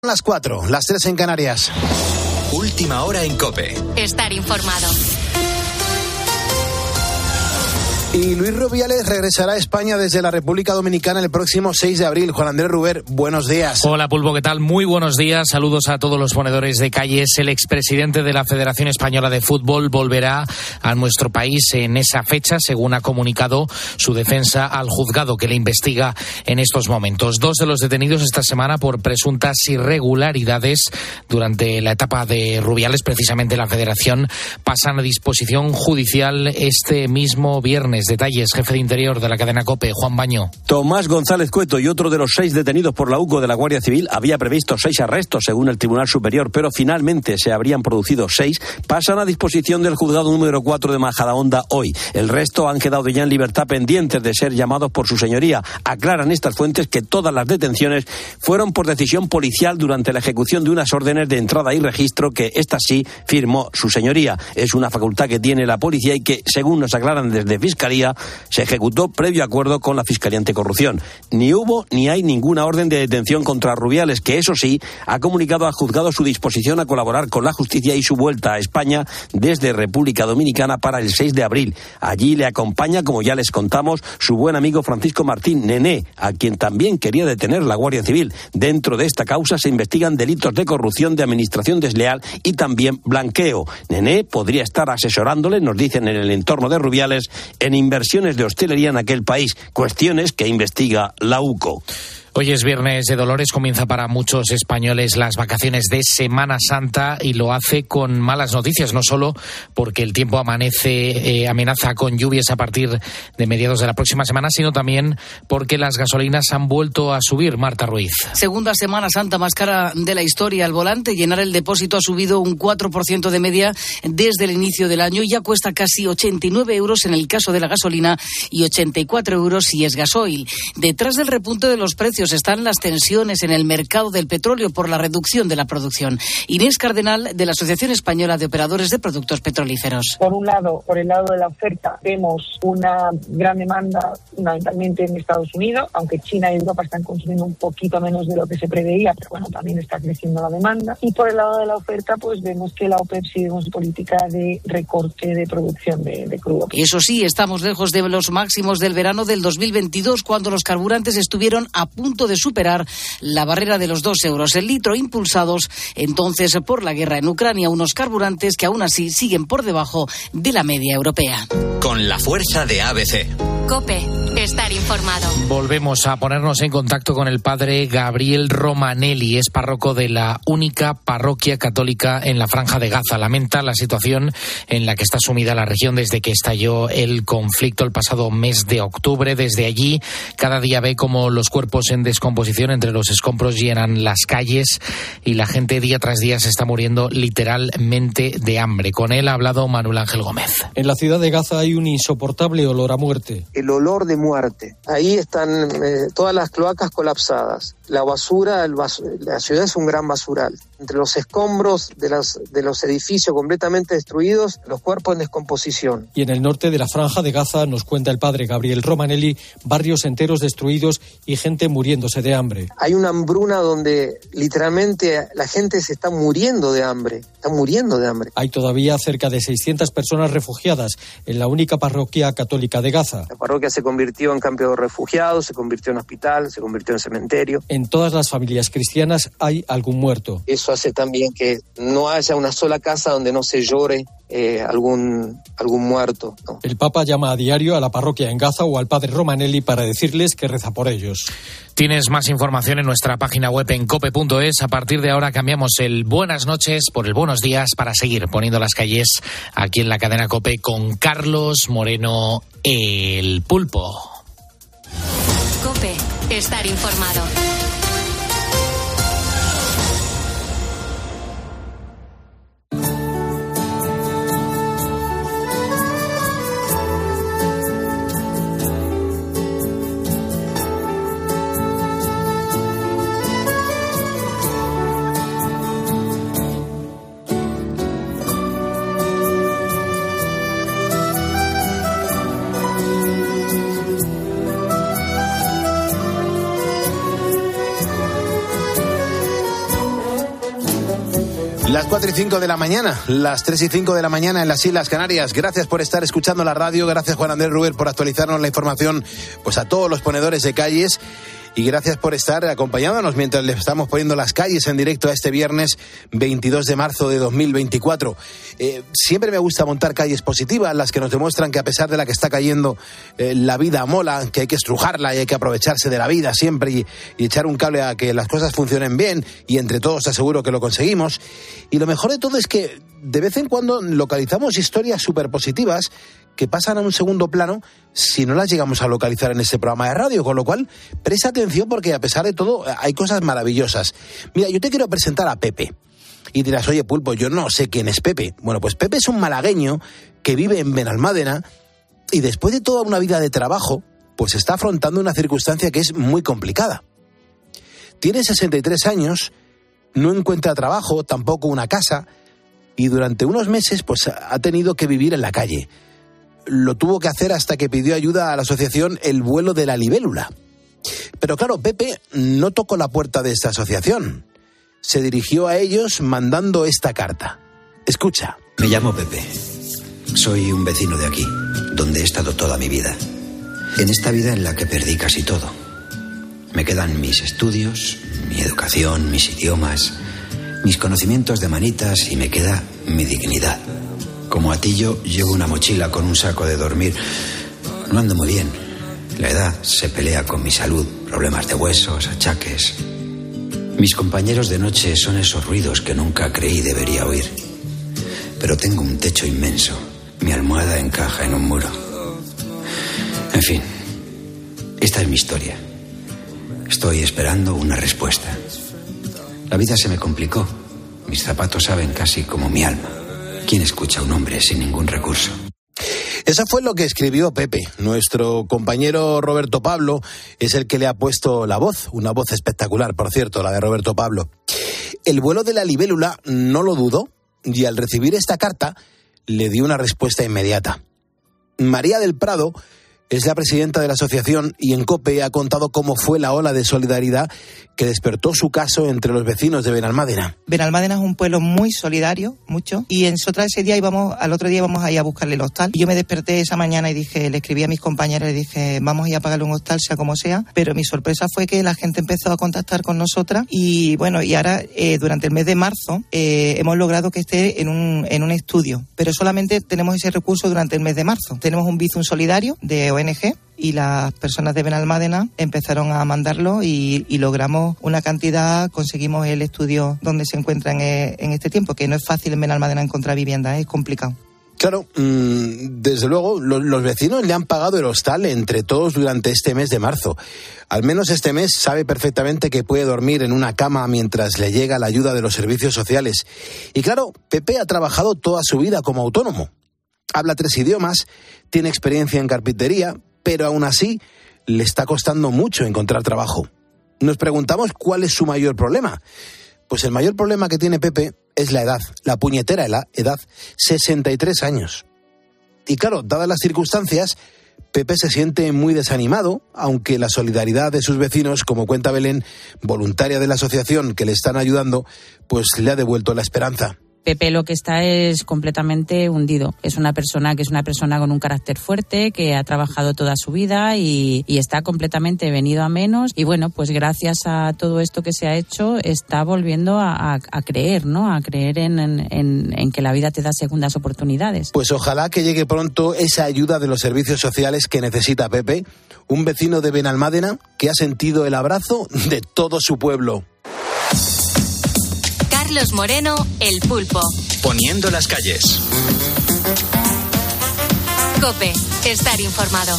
Las 4, las 3 en Canarias. Última hora en COPE. Estar informado. Y Luis Rubiales regresará a España desde la República Dominicana el próximo 6 de abril. Juan Andrés Ruber, buenos días. Hola, Pulpo, ¿qué tal? Muy buenos días. Saludos a todos los ponedores de calles. El expresidente de la Federación Española de Fútbol volverá a nuestro país en esa fecha, según ha comunicado su defensa al juzgado que le investiga en estos momentos. 2 de los detenidos esta semana por presuntas irregularidades durante la etapa de Rubiales, precisamente la Federación, pasan a disposición judicial este mismo viernes. Detalles, jefe de Interior de la cadena COPE, Juan Baño. Tomás González Cueto y otro de los 6 detenidos por la UCO de la Guardia Civil había previsto 6 arrestos según el Tribunal Superior, pero finalmente se habrían producido 6, pasan a disposición del juzgado número 4 de Majadahonda hoy. El resto han quedado ya en libertad pendientes de ser llamados por su señoría. Aclaran estas fuentes que todas las detenciones fueron por decisión policial durante la ejecución de unas órdenes de entrada y registro que esta sí firmó su señoría. Es una facultad que tiene la policía y que, según nos aclaran desde Fiscalía, se ejecutó previo acuerdo con la Fiscalía Anticorrupción. Ni hubo ni hay ninguna orden de detención contra Rubiales, que eso sí, ha comunicado al juzgado su disposición a colaborar con la justicia y su vuelta a España desde República Dominicana para el 6 de abril. Allí le acompaña, como ya les contamos, su buen amigo Francisco Martín Nené, a quien también quería detener la Guardia Civil. Dentro de esta causa se investigan delitos de corrupción, de administración desleal y también blanqueo. Nené podría estar asesorándole, nos dicen en el entorno de Rubiales, en inversiones de hostelería en aquel país, cuestiones que investiga la UCO. Hoy es Viernes de Dolores, comienza para muchos españoles las vacaciones de Semana Santa y lo hace con malas noticias, no solo porque el tiempo amenaza con lluvias a partir de mediados de la próxima semana, sino también porque las gasolinas han vuelto a subir. Marta Ruiz. Segunda Semana Santa más cara de la historia al volante. Llenar el depósito ha subido un 4% de media desde el inicio del año y ya cuesta casi 89 euros en el caso de la gasolina y 84 euros si es gasoil. Detrás del repunte de los precios están las tensiones en el mercado del petróleo por la reducción de la producción. Inés Cardenal, de la Asociación Española de Operadores de Productos Petrolíferos. Por un lado, por el lado de la oferta, vemos una gran demanda fundamentalmente en Estados Unidos, aunque China y Europa están consumiendo un poquito menos de lo que se preveía, pero bueno, también está creciendo la demanda. Y por el lado de la oferta, pues vemos que la OPEP sigue con su política de recorte de producción de crudo. Eso sí, estamos lejos de los máximos del verano del 2022, cuando los carburantes estuvieron a punto de superar la barrera de los 2 euros el litro, impulsados entonces por la guerra en Ucrania, unos carburantes que aún así siguen por debajo de la media europea. Con la fuerza de ABC. COPE, estar informado. Volvemos a ponernos en contacto con el padre Gabriel Romanelli, es párroco de la única parroquia católica en la Franja de Gaza. Lamenta la situación en la que está sumida la región desde que estalló el conflicto el pasado mes de octubre. Desde allí, cada día ve cómo los cuerpos en descomposición entre los escombros llenan las calles y la gente día tras día se está muriendo literalmente de hambre. Con él ha hablado Manuel Ángel Gómez. En la ciudad de Gaza hay un insoportable olor a muerte. El olor de muerte. Ahí están todas las cloacas colapsadas. La basura, la ciudad es un gran basural. Entre los escombros de los edificios completamente destruidos, los cuerpos en descomposición. Y en el norte de la Franja de Gaza, nos cuenta el padre Gabriel Romanelli, barrios enteros destruidos y gente muriéndose de hambre. Hay una hambruna donde literalmente la gente se está muriendo de hambre. Está muriendo de hambre. Hay todavía cerca de 600 personas refugiadas en la única parroquia católica de Gaza. La parroquia se convirtió en campo de refugiados, se convirtió en hospital, se convirtió en cementerio. En todas las familias cristianas hay algún muerto. Eso hace también que no haya una sola casa donde no se llore algún muerto, ¿no? El Papa llama a diario a la parroquia en Gaza o al padre Romanelli para decirles que reza por ellos. Tienes más información en nuestra página web en cope.es. A partir de ahora cambiamos el buenas noches por el buenos días para seguir poniendo las calles aquí en la cadena COPE con Carlos Moreno, el Pulpo. COPE, estar informado. Las 4:05 de la mañana, las 3:05 de la mañana en las Islas Canarias. Gracias por estar escuchando la radio, gracias Juan Andrés Ruber por actualizarnos la información pues a todos los ponedores de calles. Y gracias por estar acompañándonos mientras le estamos poniendo las calles en directo a este viernes 22 de marzo de 2024. Siempre me gusta montar calles positivas, las que nos demuestran que a pesar de la que está cayendo, la vida mola, que hay que estrujarla y hay que aprovecharse de la vida siempre y echar un cable a que las cosas funcionen bien, y entre todos aseguro que lo conseguimos. Y lo mejor de todo es que de vez en cuando localizamos historias súper positivas que pasan a un segundo plano si no las llegamos a localizar en este programa de radio, con lo cual presta atención porque a pesar de todo hay cosas maravillosas. Mira, yo te quiero presentar a Pepe. Y dirás, oye Pulpo, yo no sé quién es Pepe. Bueno, pues Pepe es un malagueño que vive en Benalmádena y después de toda una vida de trabajo, pues está afrontando una circunstancia que es muy complicada. Tiene 63 años, no encuentra trabajo, tampoco una casa, y durante unos meses pues ha tenido que vivir en la calle. Lo tuvo que hacer hasta que pidió ayuda a la asociación El Vuelo de la Libélula. Pero claro, Pepe no tocó la puerta de esta asociación. Se dirigió a ellos mandando esta carta. Escucha. Me llamo Pepe. Soy un vecino de aquí, donde he estado toda mi vida. En esta vida en la que perdí casi todo. Me quedan mis estudios, mi educación, mis idiomas, mis conocimientos de manitas y me queda mi dignidad. Como Atillo, llevo una mochila con un saco de dormir. No ando muy bien. La edad se pelea con mi salud, problemas de huesos, achaques. Mis compañeros de noche son esos ruidos que nunca creí debería oír. Pero tengo un techo inmenso. Mi almohada encaja en un muro. En fin, esta es mi historia. Estoy esperando una respuesta. La vida se me complicó. Mis zapatos saben casi como mi alma. ¿Quién escucha a un hombre sin ningún recurso? Eso fue lo que escribió Pepe. Nuestro compañero Roberto Pablo es el que le ha puesto la voz, una voz espectacular, por cierto, la de Roberto Pablo. El Vuelo de la Libélula no lo dudó y al recibir esta carta le dio una respuesta inmediata. María del Prado es la presidenta de la asociación y en COPE ha contado cómo fue la ola de solidaridad que despertó su caso entre los vecinos de Benalmádena. Benalmádena es un pueblo muy solidario, mucho, y nosotros al otro día íbamos a ir a buscarle el hostal. Y yo me desperté esa mañana y le escribí a mis compañeros y dije, vamos a ir a pagarle un hostal, sea como sea. Pero mi sorpresa fue que la gente empezó a contactar con nosotras y bueno, y ahora durante el mes de marzo hemos logrado que esté en un estudio, pero solamente tenemos ese recurso durante el mes de marzo. Tenemos un bizum solidario de ONG y las personas de Benalmádena empezaron a mandarlo y logramos una cantidad, conseguimos el estudio donde se encuentran en este tiempo, que no es fácil en Benalmádena encontrar vivienda, es complicado. Claro, desde luego los vecinos le han pagado el hostal entre todos durante este mes de marzo. Al menos este mes sabe perfectamente que puede dormir en una cama mientras le llega la ayuda de los servicios sociales. Y claro, Pepe ha trabajado toda su vida como autónomo. Habla 3 idiomas, tiene experiencia en carpintería, pero aún así le está costando mucho encontrar trabajo. Nos preguntamos cuál es su mayor problema. Pues el mayor problema que tiene Pepe es la edad, la puñetera edad, 63 años. Y claro, dadas las circunstancias, Pepe se siente muy desanimado, aunque la solidaridad de sus vecinos, como cuenta Belén, voluntaria de la asociación que le están ayudando, pues le ha devuelto la esperanza. Pepe lo que está es completamente hundido. Es una persona con un carácter fuerte, que ha trabajado toda su vida y está completamente venido a menos. Y bueno, pues gracias a todo esto que se ha hecho, está volviendo a creer, ¿no? A creer en que la vida te da segundas oportunidades. Pues ojalá que llegue pronto esa ayuda de los servicios sociales que necesita Pepe, un vecino de Benalmádena que ha sentido el abrazo de todo su pueblo. Carlos Moreno, El Pulpo. Poniendo las calles. COPE, estar informado.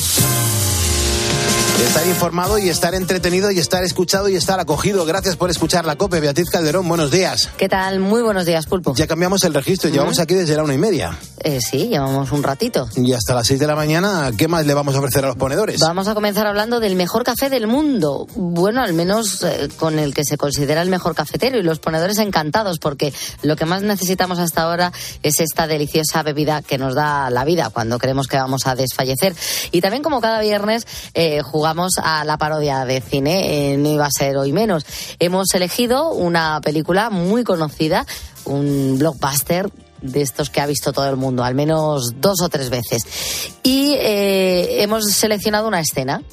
Estar informado y estar entretenido y estar escuchado y estar acogido. Gracias por escuchar la COPE. Beatriz Calderón, buenos días. ¿Qué tal? Muy buenos días, Pulpo. Ya cambiamos el registro, llevamos aquí desde la 1:30. Sí, llevamos un ratito. Y hasta las 6 de la mañana, ¿qué más le vamos a ofrecer a los ponedores? Vamos a comenzar hablando del mejor café del mundo. Bueno, al menos con el que se considera el mejor cafetero, y los ponedores encantados, porque lo que más necesitamos hasta ahora es esta deliciosa bebida que nos da la vida cuando creemos que vamos a desfallecer. Y también, como cada viernes, jugamos a la parodia de cine, no iba a ser hoy menos. Hemos elegido una película muy conocida, un blockbuster de estos que ha visto todo el mundo, al menos 2 o 3 veces. Y hemos seleccionado una escena.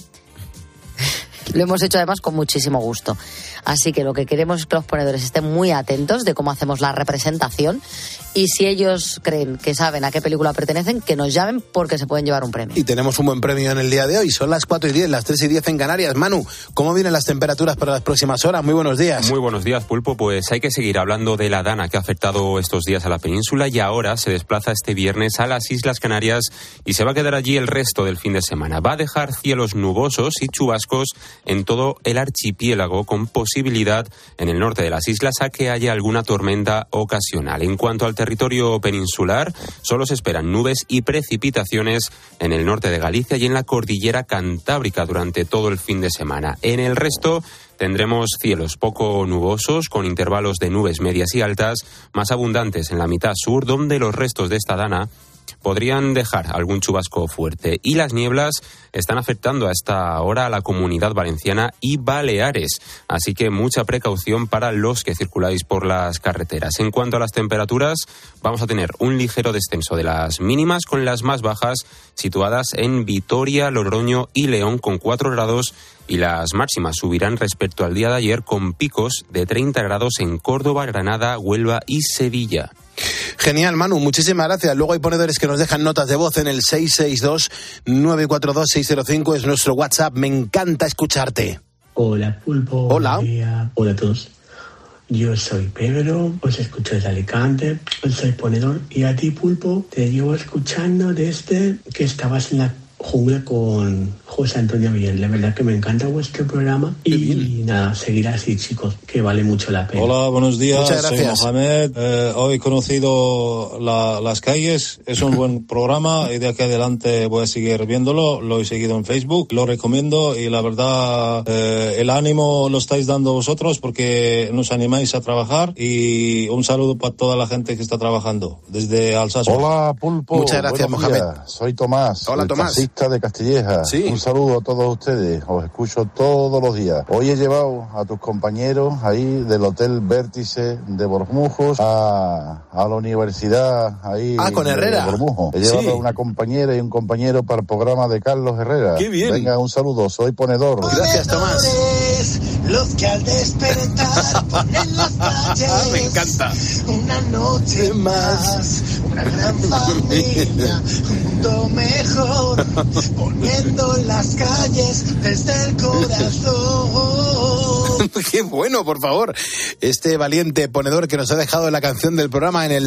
Lo hemos hecho además con muchísimo gusto. Así que lo que queremos es que los ponedores estén muy atentos de cómo hacemos la representación, y si ellos creen que saben a qué película pertenecen, que nos llamen porque se pueden llevar un premio. Y tenemos un buen premio en el día de hoy. Son las 4:10, las 3:10 en Canarias. Manu, ¿cómo vienen las temperaturas para las próximas horas? Muy buenos días. Muy buenos días, Pulpo. Pues hay que seguir hablando de la dana que ha afectado estos días a la península, y ahora se desplaza este viernes a las Islas Canarias y se va a quedar allí el resto del fin de semana. Va a dejar cielos nubosos y chubascos en todo el archipiélago, con posibilidad en el norte de las islas a que haya alguna tormenta ocasional. En cuanto al territorio peninsular, solo se esperan nubes y precipitaciones en el norte de Galicia y en la cordillera cantábrica durante todo el fin de semana. En el resto tendremos cielos poco nubosos, con intervalos de nubes medias y altas, más abundantes en la mitad sur, donde los restos de esta dana podrían dejar algún chubasco fuerte. Y las nieblas están afectando a esta hora a la Comunidad Valenciana y Baleares, así que mucha precaución para los que circuláis por las carreteras. En cuanto a las temperaturas, vamos a tener un ligero descenso de las mínimas, con las más bajas situadas en Vitoria, Logroño y León con 4 grados, y las máximas subirán respecto al día de ayer, con picos de 30 grados en Córdoba, Granada, Huelva y Sevilla. Genial, Manu, muchísimas gracias. Luego hay ponedores que nos dejan notas de voz en el 662-942-605, es nuestro WhatsApp. Me encanta escucharte. Hola, Pulpo. Hola. Hola a todos. Yo soy Pedro, os escucho desde Alicante, soy ponedor, y a ti, Pulpo, te llevo escuchando desde que estabas en la jungla con José Antonio Villar. La verdad que me encanta vuestro programa y nada, seguir así, chicos, que vale mucho la pena. Hola, buenos días. Muchas gracias. Soy Mohamed. Hoy he conocido las calles. Es un buen programa y de aquí adelante voy a seguir viéndolo. Lo he seguido en Facebook, lo recomiendo, y la verdad el ánimo lo estáis dando vosotros porque nos animáis a trabajar, y un saludo para toda la gente que está trabajando desde Alsacia. Hola, Pulpo. Muchas gracias, Mohamed. Soy Tomás. Hola, Tomás. De Castilleja. Sí. Un saludo a todos ustedes, os escucho todos los días. Hoy he llevado a tus compañeros ahí del Hotel Vértice de Bormujos a la universidad ahí con Herrera. de Bormujos. He llevado a una compañera y un compañero para el programa de Carlos Herrera. ¡Qué bien! Venga, un saludo, soy ponedor. Gracias, Tomás. Los que al despertar ponen las calles. Me encanta. Una noche más, una gran familia, un mundo mejor, poniendo las calles desde el corazón. Qué bueno, por favor. Este valiente ponedor que nos ha dejado la canción del programa en el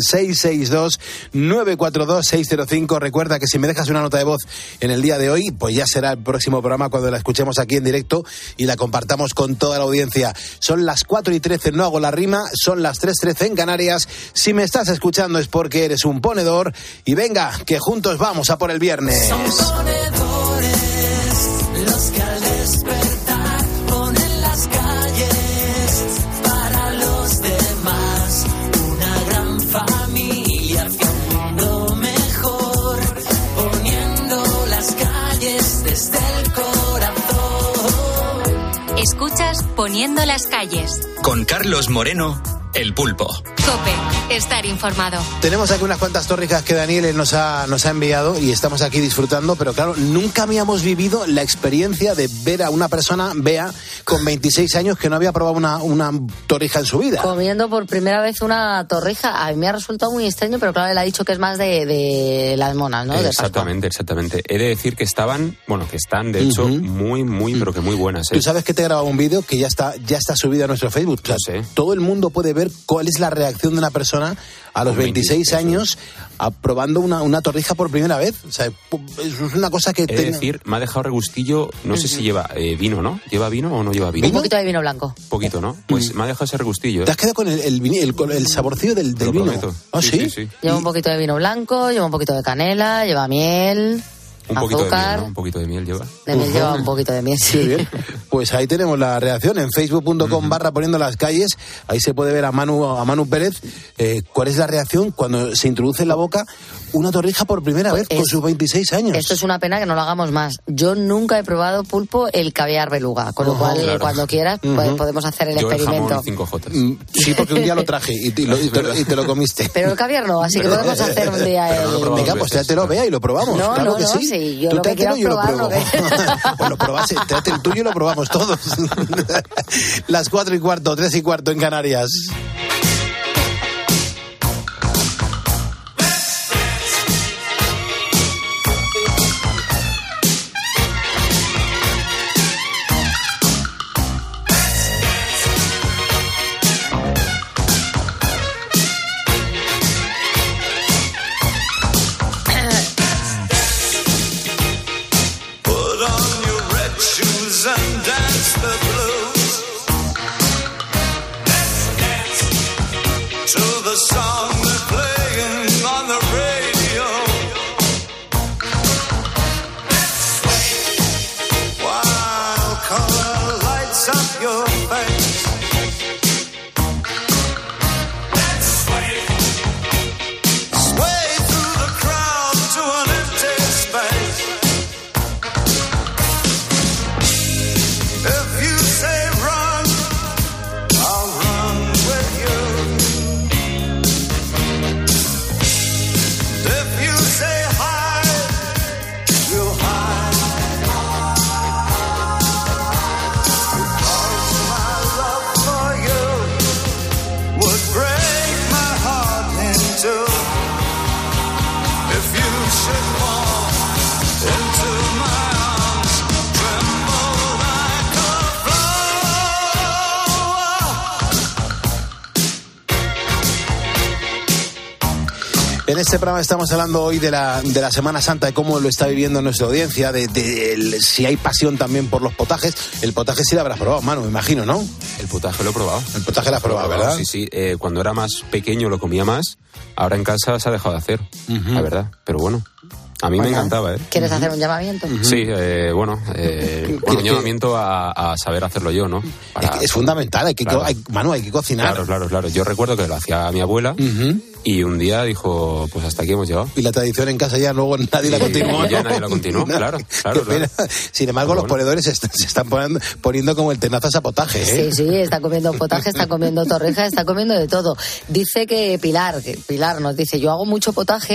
662-942-605. Recuerda que si me dejas una nota de voz en el día de hoy, pues ya será el próximo programa cuando la escuchemos aquí en directo y la compartamos con toda la audiencia. Son las 4:13, no hago la rima, son las 3:13 en Canarias. Si me estás escuchando es porque eres un ponedor, y venga, que juntos vamos a por el viernes. Son ponedores los que al despertar ponen las calles para los demás. Una gran familia hacia un mundo mejor, poniendo las calles desde el corazón. Escuchas Poniendo las calles. Con Carlos Moreno, El Pulpo. COPE, estar informado. Tenemos aquí unas cuantas torrijas que Daniel nos ha enviado y estamos aquí disfrutando, pero claro, nunca habíamos vivido la experiencia de ver a una persona, Bea, con 26 años, que no había probado una torrija en su vida. Comiendo por primera vez una torrija. A mí me ha resultado muy extraño, pero claro, él ha dicho que es más de las monas, ¿no? Exactamente. He de decir que están, de hecho, muy, pero que muy buenas. Tú sabes que te he grabado un vídeo que ya está subido a nuestro Facebook. O sea, todo el mundo puede ver cuál es la reacción de una persona persona a los 26 años probando una torrija por primera vez. O sea, es una cosa que... Es decir, me ha dejado regustillo, no sé si lleva vino, ¿no? ¿Lleva vino o no lleva vino? Un poquito de vino blanco. Poquito, ¿no? Pues me ha dejado ese regustillo. ¿Te has quedado con el saborcillo del vino? Prometo. ¿Ah, sí? Lleva un poquito de vino blanco, lleva un poquito de canela, lleva miel... Un poquito azúcar. de miel, ¿no? Un poquito de miel lleva. De miel lleva un poquito de miel, sí. Muy bien. Pues ahí tenemos la reacción en facebook.com/poniendo las calles. Ahí se puede ver a Manu Pérez. ¿Cuál es la reacción cuando se introduce en la boca una torrija por primera vez con sus 26 años? Esto es una pena que no lo hagamos más. Yo nunca he probado, Pulpo, el caviar beluga, con lo cual cuando quieras podemos hacer el experimento. El jamón 5J. Sí, porque un día lo traje y te lo comiste. Pero el caviar no, así que podemos hacer un día el... Venga, pues ya te lo vea y lo probamos. No, claro que sí. Sí, yo tú lo que quiero probarlo. Pues lo probas, tráete el tuyo y lo probamos todos. Las 4:15, 3:15 en Canarias. En este programa estamos hablando hoy de la Semana Santa, de cómo lo está viviendo nuestra audiencia, de si hay pasión también por los potajes. El potaje sí lo habrás probado, Manu, me imagino, ¿no? El potaje lo he probado. El potaje lo has probado, ¿verdad? Sí. Cuando era más pequeño lo comía más. Ahora en casa se ha dejado de hacer, la verdad. Pero bueno, a mí me encantaba, ¿eh? ¿Quieres hacer un llamamiento? Sí, un llamamiento a saber hacerlo yo, ¿no? Es fundamental, Manu, hay que cocinar. Claro. Yo recuerdo que lo hacía mi abuela y un día dijo, pues hasta aquí hemos llegado. Y la tradición en casa ya luego nadie la continuó. Ya nadie la continuó, claro. Sin embargo, los ponedores se están poniendo como el tenazo a potaje, ¿eh? Sí, está comiendo potaje, está comiendo torreja, está comiendo de todo. Dice que Pilar nos dice, yo hago mucho potaje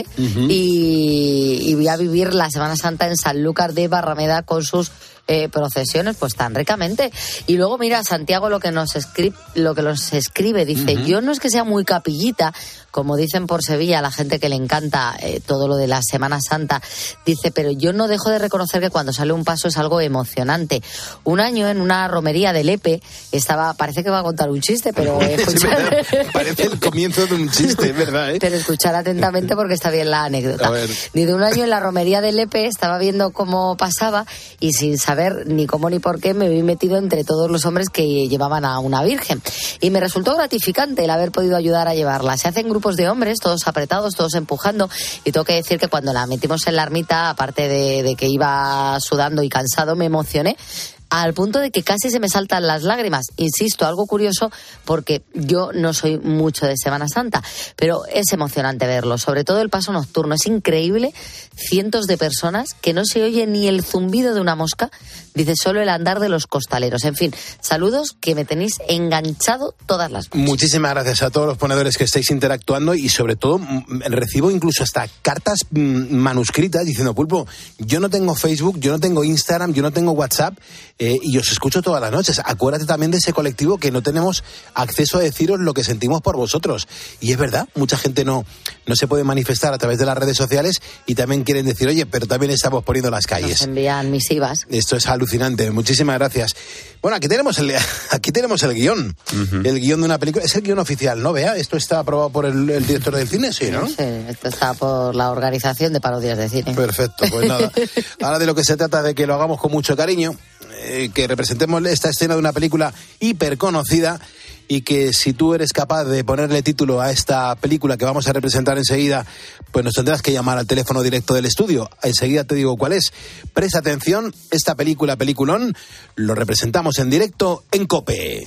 y voy a vivir la Semana Santa en Sanlúcar de Barrameda con sus procesiones, pues tan ricamente. Y luego mira Santiago lo que nos escribe, dice, yo no es que sea muy capillita, como dicen por Sevilla la gente que le encanta todo lo de la Semana Santa, dice, pero yo no dejo de reconocer que cuando sale un paso es algo emocionante. Un año en una romería de Lepe parece que va a contar un chiste, pero parece el comienzo de un chiste, ¿verdad? Pero escuchar atentamente porque está bien la anécdota. Dice, un año en la romería de Lepe estaba viendo cómo pasaba y sin saber ni cómo ni por qué me vi metido entre todos los hombres que llevaban a una virgen. Y me resultó gratificante el haber podido ayudar a llevarla. Se hacen grupos de hombres, todos apretados, todos empujando, y tengo que decir que cuando la metimos en la ermita, aparte de que iba sudando y cansado, me emocioné al punto de que casi se me saltan las lágrimas. Insisto, algo curioso porque yo no soy mucho de Semana Santa, pero es emocionante verlo, sobre todo el paso nocturno. Es increíble, cientos de personas que no se oye ni el zumbido de una mosca, dice solo el andar de los costaleros. En fin, saludos que me tenéis enganchado todas las noches. Muchísimas gracias a todos los ponedores que estáis interactuando y sobre todo recibo incluso hasta cartas manuscritas diciendo, Pulpo, yo no tengo Facebook, yo no tengo Instagram, yo no tengo WhatsApp, y os escucho todas las noches. Acuérdate también de ese colectivo que no tenemos acceso a deciros lo que sentimos por vosotros. Y es verdad, mucha gente no se puede manifestar a través de las redes sociales y también quieren decir, oye, pero también estamos poniendo las calles. Nos envían misivas. Esto es alucinante. Muchísimas gracias. Bueno, aquí tenemos el guión. Uh-huh. El guión de una película. Es el guión oficial, ¿no, Bea? ¿Esto está aprobado por el director del cine? Sí, ¿no? Sí, esto está por la Organización de Parodias de Cine. Perfecto, pues nada. Ahora de lo que se trata es de que lo hagamos con mucho cariño, que representemos esta escena de una película hiperconocida y que si tú eres capaz de ponerle título a esta película que vamos a representar enseguida, pues nos tendrás que llamar al teléfono directo del estudio. Enseguida te digo cuál es. Presta atención, esta peliculón, lo representamos en directo en COPE.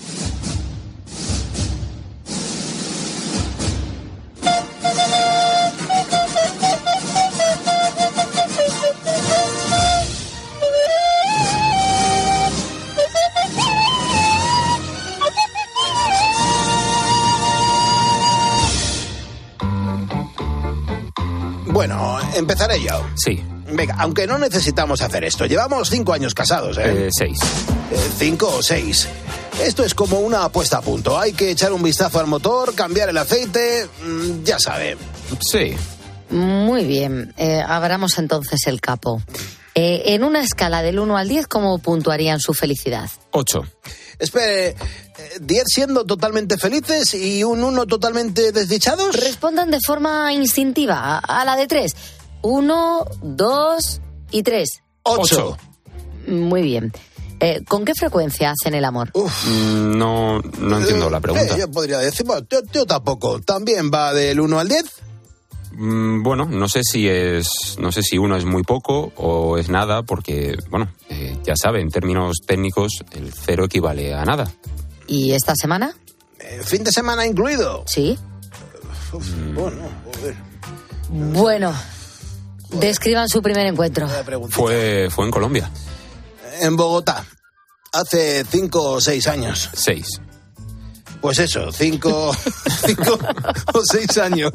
Bueno, empezaré yo. Sí. Venga, aunque no necesitamos hacer esto. Llevamos 5 años casados, ¿eh? 6. 5 o 6. Esto es como una apuesta a punto. Hay que echar un vistazo al motor, cambiar el aceite, ya sabe. Sí. Muy bien. Abramos entonces el capo. En una escala del 1 al 10, ¿cómo puntuarían su felicidad? 8. Espere, 10 siendo totalmente felices y un 1 totalmente desdichados. Respondan de forma instintiva, a la de 3. 1, 2 y 3. 8. Muy bien. ¿Con qué frecuencia hacen el amor? No entiendo la pregunta. Yo podría decir, bueno, yo tampoco. ¿También va del 1 al 10? Bueno, no sé si 1 es muy poco o es nada, porque, bueno, ya sabe, en términos técnicos, el 0 equivale a nada. ¿Y esta semana? ¿Fin de semana incluido? Sí. Bueno, joder. Bueno, describan su primer encuentro. Fue en Colombia. En Bogotá, hace 5 o 6 años. 6. Pues eso, 5 o 6 años.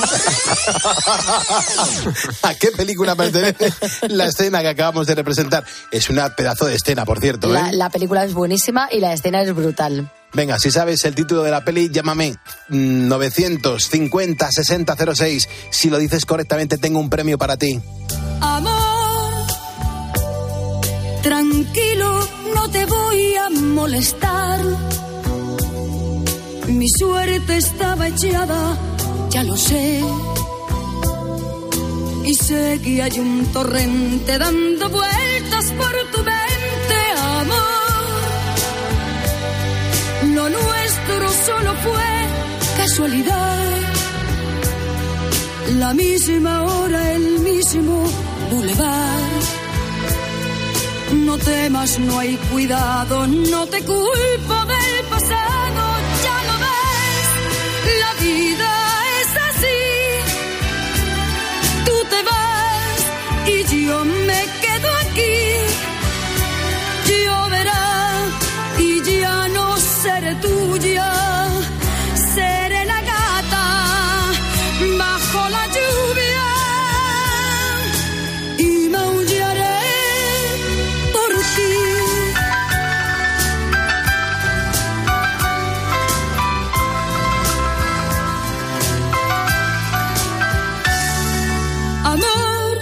¿A qué película pertenece la escena que acabamos de representar? Es una pedazo de escena, por cierto, ¿eh? La película es buenísima y la escena es brutal. Venga, si sabes el título de la peli, llámame 950-6006. Si lo dices correctamente, tengo un premio para ti. Amor, tranquilo, no te voy a molestar. Mi suerte estaba echada, ya lo sé. Y sé que hay un torrente dando vueltas por tu mente, amor. Lo nuestro solo fue casualidad. La misma hora, el mismo bulevar. No temas, no hay cuidado, no te culpo del pasado. Ya lo ves, la vida es así. Tú te vas y yo me quedo aquí. Lloverá y ya no seré tuya. Seré la gata bajo la lluvia y maullaré por ti. Amor,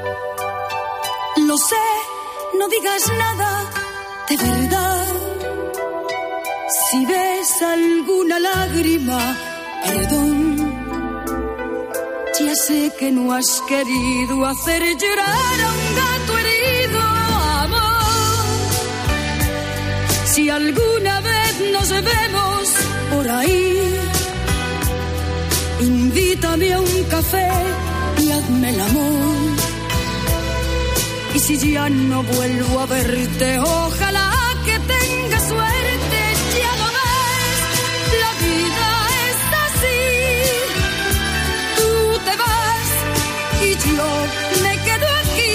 lo sé, no digas nada de verdad. Si ves alguna lágrima, perdón. Ya sé que no has querido hacer llorar a un gato herido, amor. Si alguna vez nos vemos por ahí, invítame a un café y hazme el amor. Y si ya no vuelvo a verte, ojalá que tengas suerte. Ya lo ves, la vida es así. Tú te vas y yo me quedo aquí.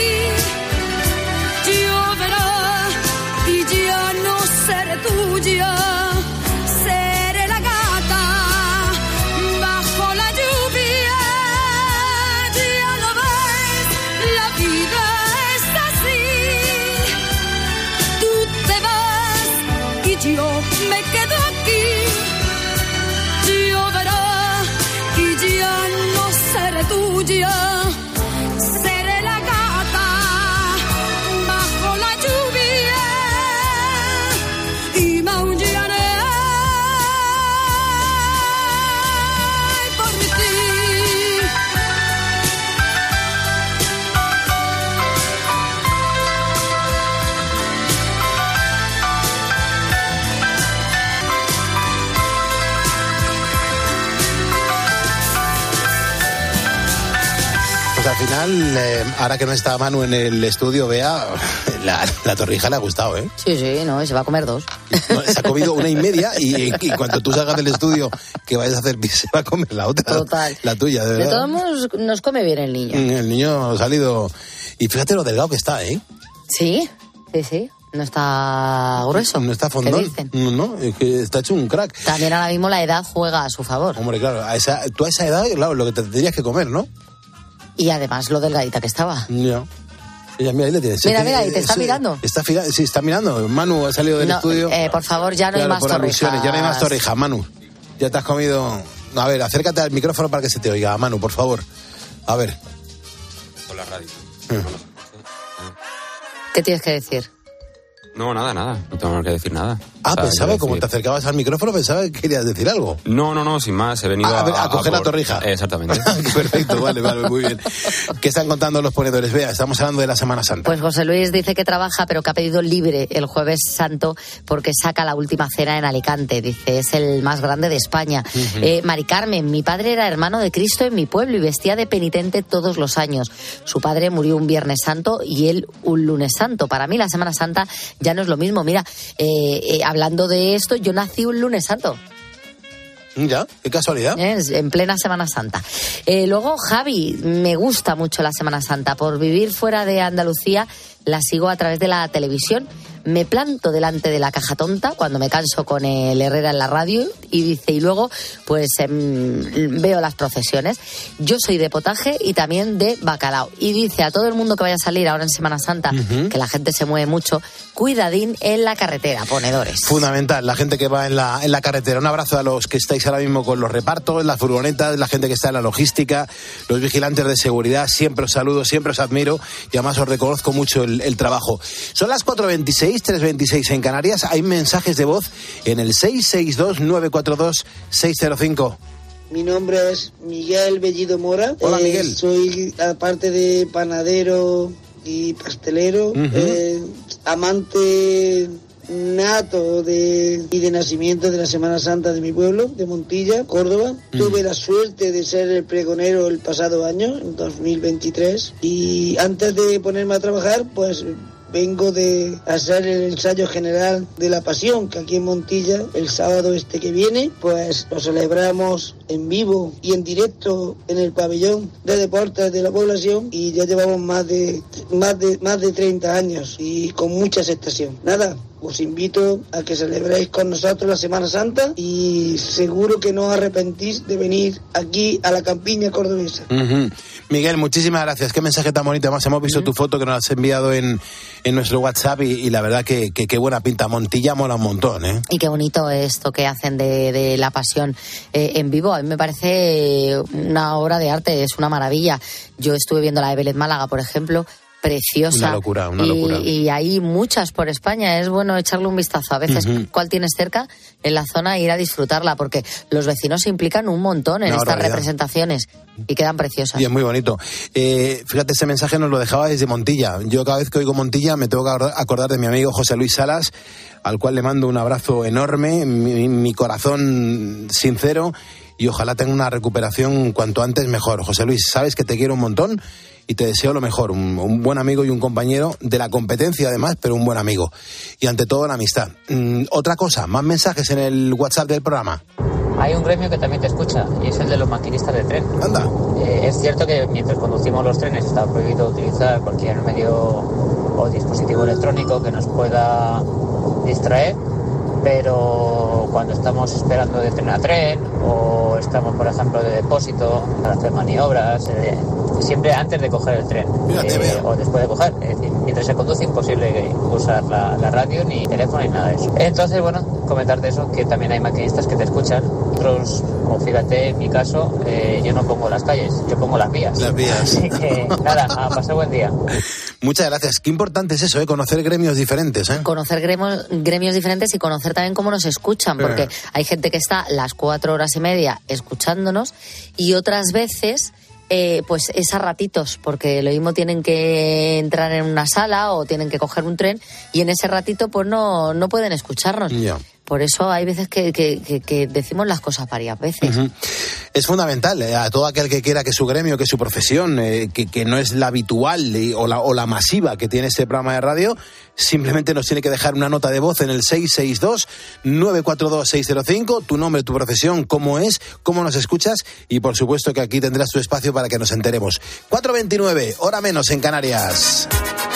Lloverá y ya no seré tuya. Seré la gata bajo la lluvia. Ya lo ves, la vida es así. Tú te lluvia. Seré la gata bajo la lluvia y maullaré por ti. Al final, ahora que no está Manu en el estudio, Bea, la torrija le ha gustado, ¿eh? Sí, no, se va a comer 2. No, se ha comido 1,5 y cuando tú salgas del estudio que vayas a hacer pis, se va a comer la otra. Total. La tuya, de verdad. De todos modos, nos come bien el niño. El niño ha salido... Y fíjate lo delgado que está, ¿eh? Sí. No está grueso. No está fondón. No, es que está hecho un crack. También ahora mismo la edad juega a su favor. Hombre, claro, tú a esa edad, claro, lo que te tendrías que comer, ¿no? Y además lo delgadita que estaba. Ya. Ella, mira, ahí le tienes. Mira, y te está mirando. Sí, está mirando. Manu ha salido del estudio. Por favor, ya no hay más torrijas. Ya no hay más torrijas, Manu. Ya te has comido... A ver, acércate al micrófono para que se te oiga, Manu, por favor. A ver. Con la radio. ¿Qué tienes que decir? No, nada. No tengo que decir nada. Pensaba, como te acercabas al micrófono, pensaba que querías decir algo. No, sin más. He venido a coger la torrija. Exactamente. Perfecto, vale, muy bien. ¿Qué están contando los ponedores? Vea, estamos hablando de la Semana Santa. Pues José Luis dice que trabaja, pero que ha pedido libre el Jueves Santo porque saca la última cena en Alicante. Dice, es el más grande de España. Mari Carmen, mi padre era hermano de Cristo en mi pueblo y vestía de penitente todos los años. Su padre murió un Viernes Santo y él un Lunes Santo. Para mí la Semana Santa ya no es lo mismo. Mira, hablando de esto, yo nací un Lunes Santo. Ya, qué casualidad. En plena Semana Santa. Luego, Javi, me gusta mucho la Semana Santa. Por vivir fuera de Andalucía, la sigo a través de la televisión. Me planto delante de la caja tonta cuando me canso con el Herrera en la radio y dice, y luego pues veo las procesiones. Yo soy de potaje y también de bacalao. Y dice a todo el mundo que vaya a salir ahora en Semana Santa, que la gente se mueve mucho, cuidadín en la carretera, ponedores. Fundamental, la gente que va en la carretera. Un abrazo a los que estáis ahora mismo con los repartos, las furgonetas, la gente que está en la logística, los vigilantes de seguridad. Siempre os saludo, siempre os admiro y además os reconozco mucho el trabajo. Son las 4:26, 3:26 en Canarias. Hay mensajes de voz en el 662-942-605. Mi nombre es Miguel Bellido Mora. Hola, Miguel. Soy, aparte de panadero y pastelero, amante nato y de nacimiento de la Semana Santa de mi pueblo, de Montilla, Córdoba. Tuve la suerte de ser el pregonero el pasado año, en 2023. Y antes de ponerme a trabajar, pues vengo de hacer el ensayo general de la Pasión, que aquí en Montilla, el sábado que viene, pues lo celebramos en vivo y en directo en el pabellón de deportes de la población y ya llevamos más de 30 años y con mucha aceptación. Nada, os invito a que celebréis con nosotros la Semana Santa y seguro que no os arrepentís de venir aquí a la campiña cordobesa. Miguel, muchísimas gracias. Qué mensaje tan bonito. Además, hemos visto tu foto que nos has enviado en nuestro WhatsApp y la verdad que qué buena pinta. Montilla mola un montón, ¿eh? Y qué bonito esto que hacen de la Pasión en vivo. A mí me parece una obra de arte, es una maravilla. Yo estuve viendo la de Vélez Málaga, por ejemplo, preciosa. Una locura. Y hay muchas por España, es bueno echarle un vistazo. A veces, ¿cuál tienes cerca en la zona? Ir a disfrutarla, porque los vecinos se implican un montón en estas representaciones y quedan preciosas. Y es muy bonito. Fíjate, ese mensaje nos lo dejaba desde Montilla. Yo cada vez que oigo Montilla me tengo que acordar de mi amigo José Luis Salas, al cual le mando un abrazo enorme, mi corazón sincero, y ojalá tenga una recuperación cuanto antes mejor. José Luis, sabes que te quiero un montón y te deseo lo mejor, un buen amigo y un compañero de la competencia además, pero un buen amigo. Y ante todo la amistad. Otra cosa, más mensajes en el WhatsApp del programa. Hay un gremio que también te escucha y es el de los maquinistas de tren. Anda. Es cierto que mientras conducimos los trenes está prohibido utilizar cualquier medio o dispositivo electrónico que nos pueda distraer, pero cuando estamos esperando de tren a tren o cuando estamos, por ejemplo, de depósito, para hacer maniobras, siempre antes de coger el tren o después de coger. Es decir, mientras se conduce, imposible usar la radio, ni teléfono, ni nada de eso. Entonces, bueno, comentarte eso, que también hay maquinistas que te escuchan. Otros, como fíjate, en mi caso, yo no pongo las calles, yo pongo las vías. Las vías. Así que, nada, a pasar buen día. Muchas gracias. Qué importante es eso, conocer gremios diferentes. Conocer gremios diferentes y conocer también cómo nos escuchan, porque hay gente que está las 4 horas y media escuchándonos y otras veces pues es a ratitos, porque lo mismo tienen que entrar en una sala o tienen que coger un tren y en ese ratito pues no pueden escucharnos. Ya. Por eso hay veces que decimos las cosas varias veces. Uh-huh. Es fundamental a todo aquel que quiera que su gremio, que su profesión, que no es la habitual o la masiva que tiene este programa de radio, simplemente nos tiene que dejar una nota de voz en el 662-942-605, tu nombre, tu profesión, cómo es, cómo nos escuchas y por supuesto que aquí tendrás tu espacio para que nos enteremos. 4:29, hora menos en Canarias.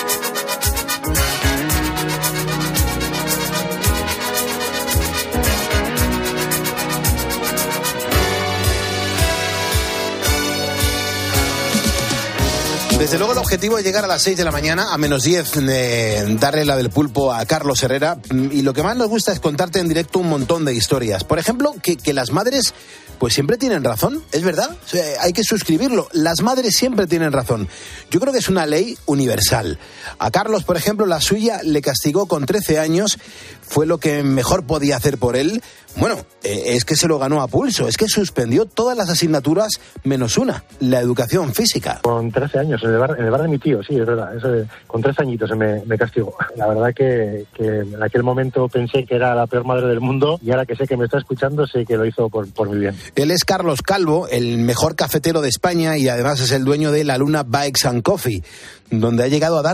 Desde luego el objetivo es llegar a las 6 de la mañana, a menos 10, darle la del pulpo a Carlos Herrera. Y lo que más nos gusta es contarte en directo un montón de historias. Por ejemplo, que las madres pues siempre tienen razón, es verdad. O sea, hay que suscribirlo. Las madres siempre tienen razón. Yo creo que es una ley universal. A Carlos, por ejemplo, la suya le castigó con 13 años. Fue lo que mejor podía hacer por él. Bueno, es que se lo ganó a pulso. Es que suspendió todas las asignaturas menos una, la educación física. Con 13 años, en el bar de mi tío, sí, es verdad. Con 13 añitos me castigó. La verdad que en aquel momento pensé que era la peor madre del mundo y ahora que sé que me está escuchando, sé que lo hizo por mi bien. Él es Carlos Calvo, el mejor cafetero de España y además es el dueño de La Luna Bikes and Coffee, donde ha llegado a dar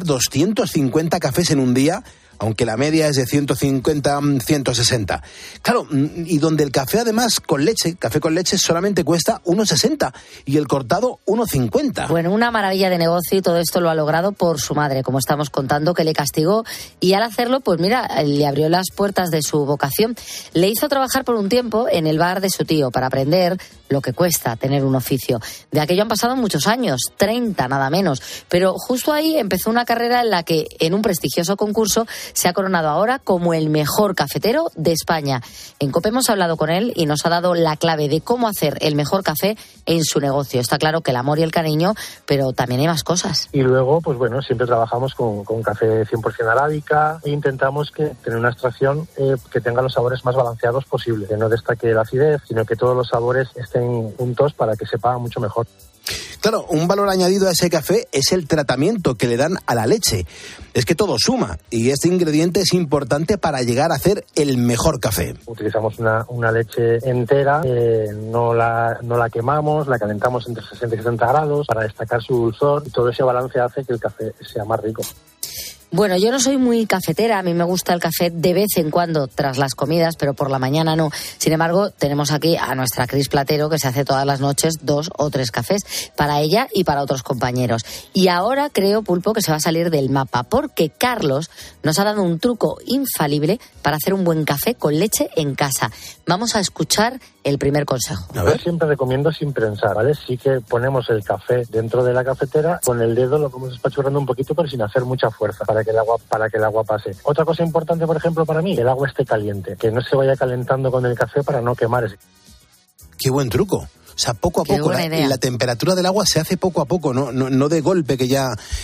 250 cafés en un día, aunque la media es de 150, 160. Claro, y donde el café además café con leche solamente cuesta 1,60 y el cortado 1,50. Bueno, una maravilla de negocio y todo esto lo ha logrado por su madre, como estamos contando, que le castigó y al hacerlo, pues mira, le abrió las puertas de su vocación. Le hizo trabajar por un tiempo en el bar de su tío para aprender lo que cuesta tener un oficio. De aquello han pasado muchos años, 30 nada menos, pero justo ahí empezó una carrera en la que en un prestigioso concurso se ha coronado ahora como el mejor cafetero de España. En COPE hemos hablado con él y nos ha dado la clave de cómo hacer el mejor café en su negocio. Está claro que el amor y el cariño, pero también hay más cosas. Y luego, pues bueno, siempre trabajamos con café 100% arábica e intentamos tener una extracción que tenga los sabores más balanceados posible, que no destaque la acidez, sino que todos los sabores estén juntos para que sepa mucho mejor. Claro, un valor añadido a ese café es el tratamiento que le dan a la leche. Es que todo suma y este ingrediente es importante para llegar a hacer el mejor café. Utilizamos una leche entera, no la quemamos, la calentamos entre 60 y 70 grados para destacar su dulzor y todo ese balance hace que el café sea más rico. Bueno, yo no soy muy cafetera, a mí me gusta el café de vez en cuando tras las comidas, pero por la mañana no. Sin embargo, tenemos aquí a nuestra Cris Platero que se hace todas las noches 2 o 3 cafés para ella y para otros compañeros. Y ahora creo, Pulpo, que se va a salir del mapa porque Carlos nos ha dado un truco infalible para hacer un buen café con leche en casa. Vamos a escuchar el primer consejo. Yo siempre recomiendo sin prensar, ¿vale? Sí que ponemos el café dentro de la cafetera, con el dedo lo vamos espachurrando un poquito pero sin hacer mucha fuerza para que el agua pase. Otra cosa importante, por ejemplo, para mí, que el agua esté caliente, que no se vaya calentando con el café para no quemar ese. Qué buen truco. O sea, poco a poco, la temperatura del agua se hace poco a poco, no de golpe que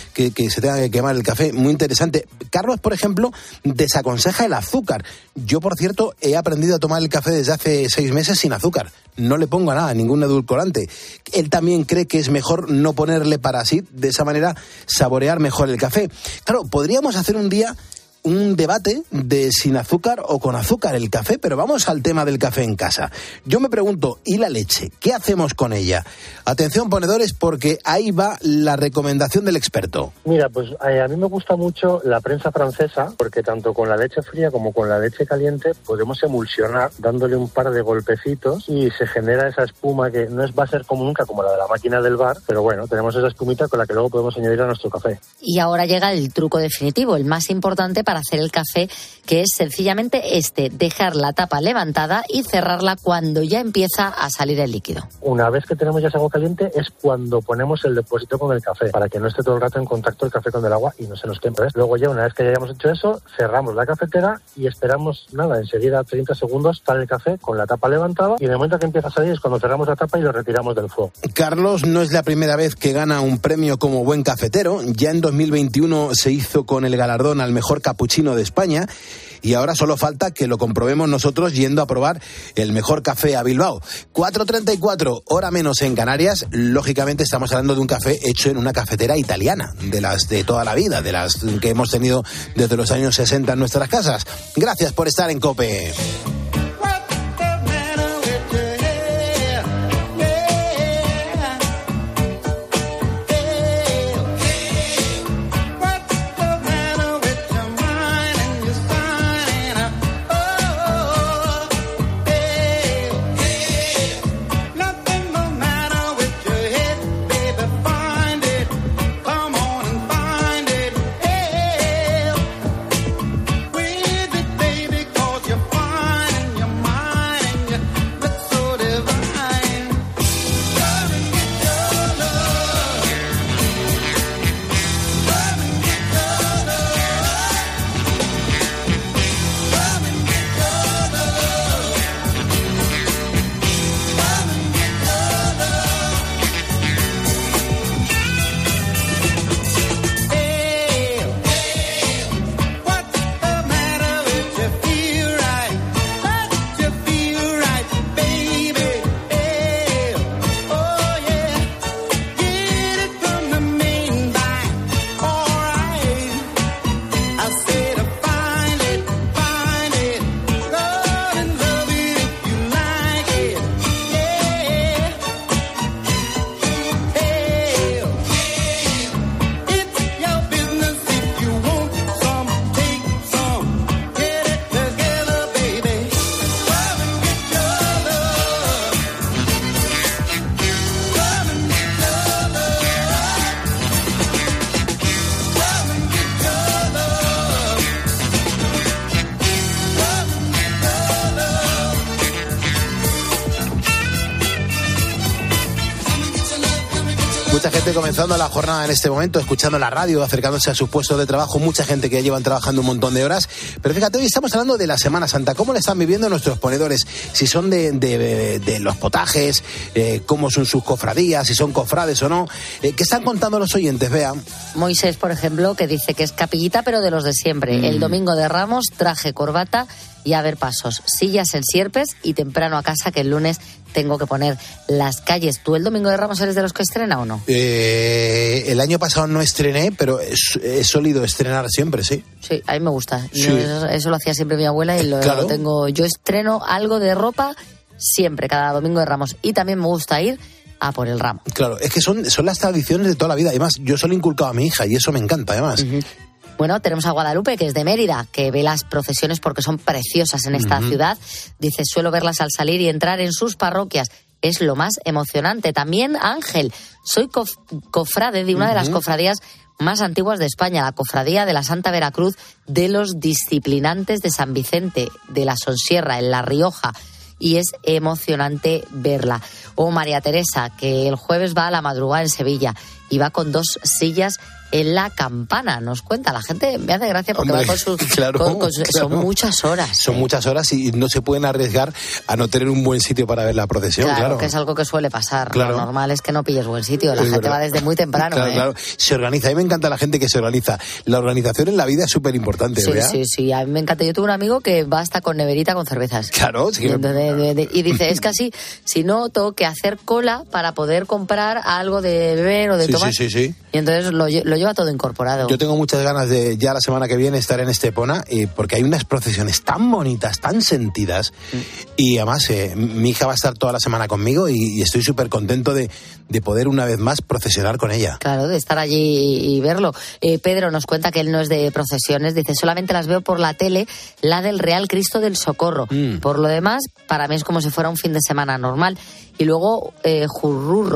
se tenga que quemar el café. Muy interesante. Carlos, por ejemplo, desaconseja el azúcar. Yo, por cierto, he aprendido a tomar el café desde hace 6 meses sin azúcar. No le pongo nada, ningún edulcorante. Él también cree que es mejor no ponerle para así, de esa manera, saborear mejor el café. Claro, podríamos hacer un día un debate de sin azúcar o con azúcar el café, pero vamos al tema del café en casa. Yo me pregunto, ¿y la leche? ¿Qué hacemos con ella? Atención, ponedores, porque ahí va la recomendación del experto. Mira, pues a mí me gusta mucho la prensa francesa, porque tanto con la leche fría como con la leche caliente podemos emulsionar dándole un par de golpecitos y se genera esa espuma que no va a ser como nunca como la de la máquina del bar, pero bueno, tenemos esa espumita con la que luego podemos añadir a nuestro café. Y ahora llega el truco definitivo, el más importante para para hacer el café, que es sencillamente dejar la tapa levantada y cerrarla cuando ya empieza a salir el líquido. Una vez que tenemos ya ese agua caliente es cuando ponemos el depósito con el café, para que no esté todo el rato en contacto el café con el agua y no se nos queme. Luego ya, una vez que ya hayamos hecho eso, cerramos la cafetera y esperamos, enseguida 30 segundos, sale el café con la tapa levantada, y en el momento que empieza a salir es cuando cerramos la tapa y lo retiramos del fuego. Carlos no es la primera vez que gana un premio como buen cafetero. Ya en 2021 se hizo con el galardón al mejor capuchino de España, y ahora solo falta que lo comprobemos nosotros yendo a probar el mejor café a Bilbao. 4:34, hora menos en Canarias. Lógicamente estamos hablando de un café hecho en una cafetera italiana, de las de toda la vida, de las que hemos tenido desde los años 60 en nuestras casas. Gracias por estar en COPE. Mucha gente comenzando la jornada en este momento, escuchando la radio, acercándose a sus puestos de trabajo, mucha gente que ya llevan trabajando un montón de horas. Pero fíjate, hoy estamos hablando de la Semana Santa. ¿Cómo le están viviendo nuestros ponedores? Si son de los potajes, cómo son sus cofradías, si son cofrades o no. ¿Qué están contando los oyentes, Bea? Moisés, por ejemplo, que dice que es capillita, pero de los de siempre. El domingo de Ramos, traje, corbata y a ver pasos. Sillas en Sierpes y temprano a casa, que el lunes tengo que poner las calles. ¿Tú el domingo de Ramos eres de los que estrena o no? El año pasado no estrené, pero he solido estrenar siempre, sí. Sí, a mí me gusta. Sí. Eso lo hacía siempre mi abuela y lo tengo. Yo estreno algo de ropa siempre, cada domingo de Ramos. Y también me gusta ir a por el ramo. Claro, es que son las tradiciones de toda la vida. Además, yo se lo he inculcado a mi hija y eso me encanta, además. Uh-huh. Bueno, tenemos a Guadalupe, que es de Mérida, que ve las procesiones porque son preciosas en esta ciudad. Dice, suelo verlas al salir y entrar en sus parroquias. Es lo más emocionante. También Ángel, soy cofrade de una de las cofradías más antiguas de España, la Cofradía de la Santa Veracruz de los Disciplinantes de San Vicente de la Sonsierra, en La Rioja. Y es emocionante verla. O María Teresa, que el jueves va a la madrugada en Sevilla y va con 2 sillas en la campana. Nos cuenta, la gente me hace gracia porque va con sus... Son muchas horas. Son muchas horas y no se pueden arriesgar a no tener un buen sitio para ver la procesión. Claro, que es algo que suele pasar. Lo normal es que no pilles buen sitio. La gente va desde muy temprano. Claro. Se organiza. A mí me encanta la gente que se organiza. La organización en la vida es súper importante, ¿verdad? Sí. A mí me encanta. Yo tuve un amigo que va hasta con neverita con cervezas. Claro. Sí. Y dice, es que así, si no, tengo que hacer cola para poder comprar algo de beber o de tomar. Sí. Y entonces lo lleva todo incorporado. Yo tengo muchas ganas de ya la semana que viene estar en Estepona, porque hay unas procesiones tan bonitas, tan sentidas, y además mi hija va a estar toda la semana conmigo y estoy súper contento de poder una vez más procesionar con ella. Claro, de estar allí y verlo. Pedro nos cuenta que él no es de procesiones, dice, solamente las veo por la tele, la del Real Cristo del Socorro. Por lo demás, para mí es como si fuera un fin de semana normal. Y luego, Jurrurro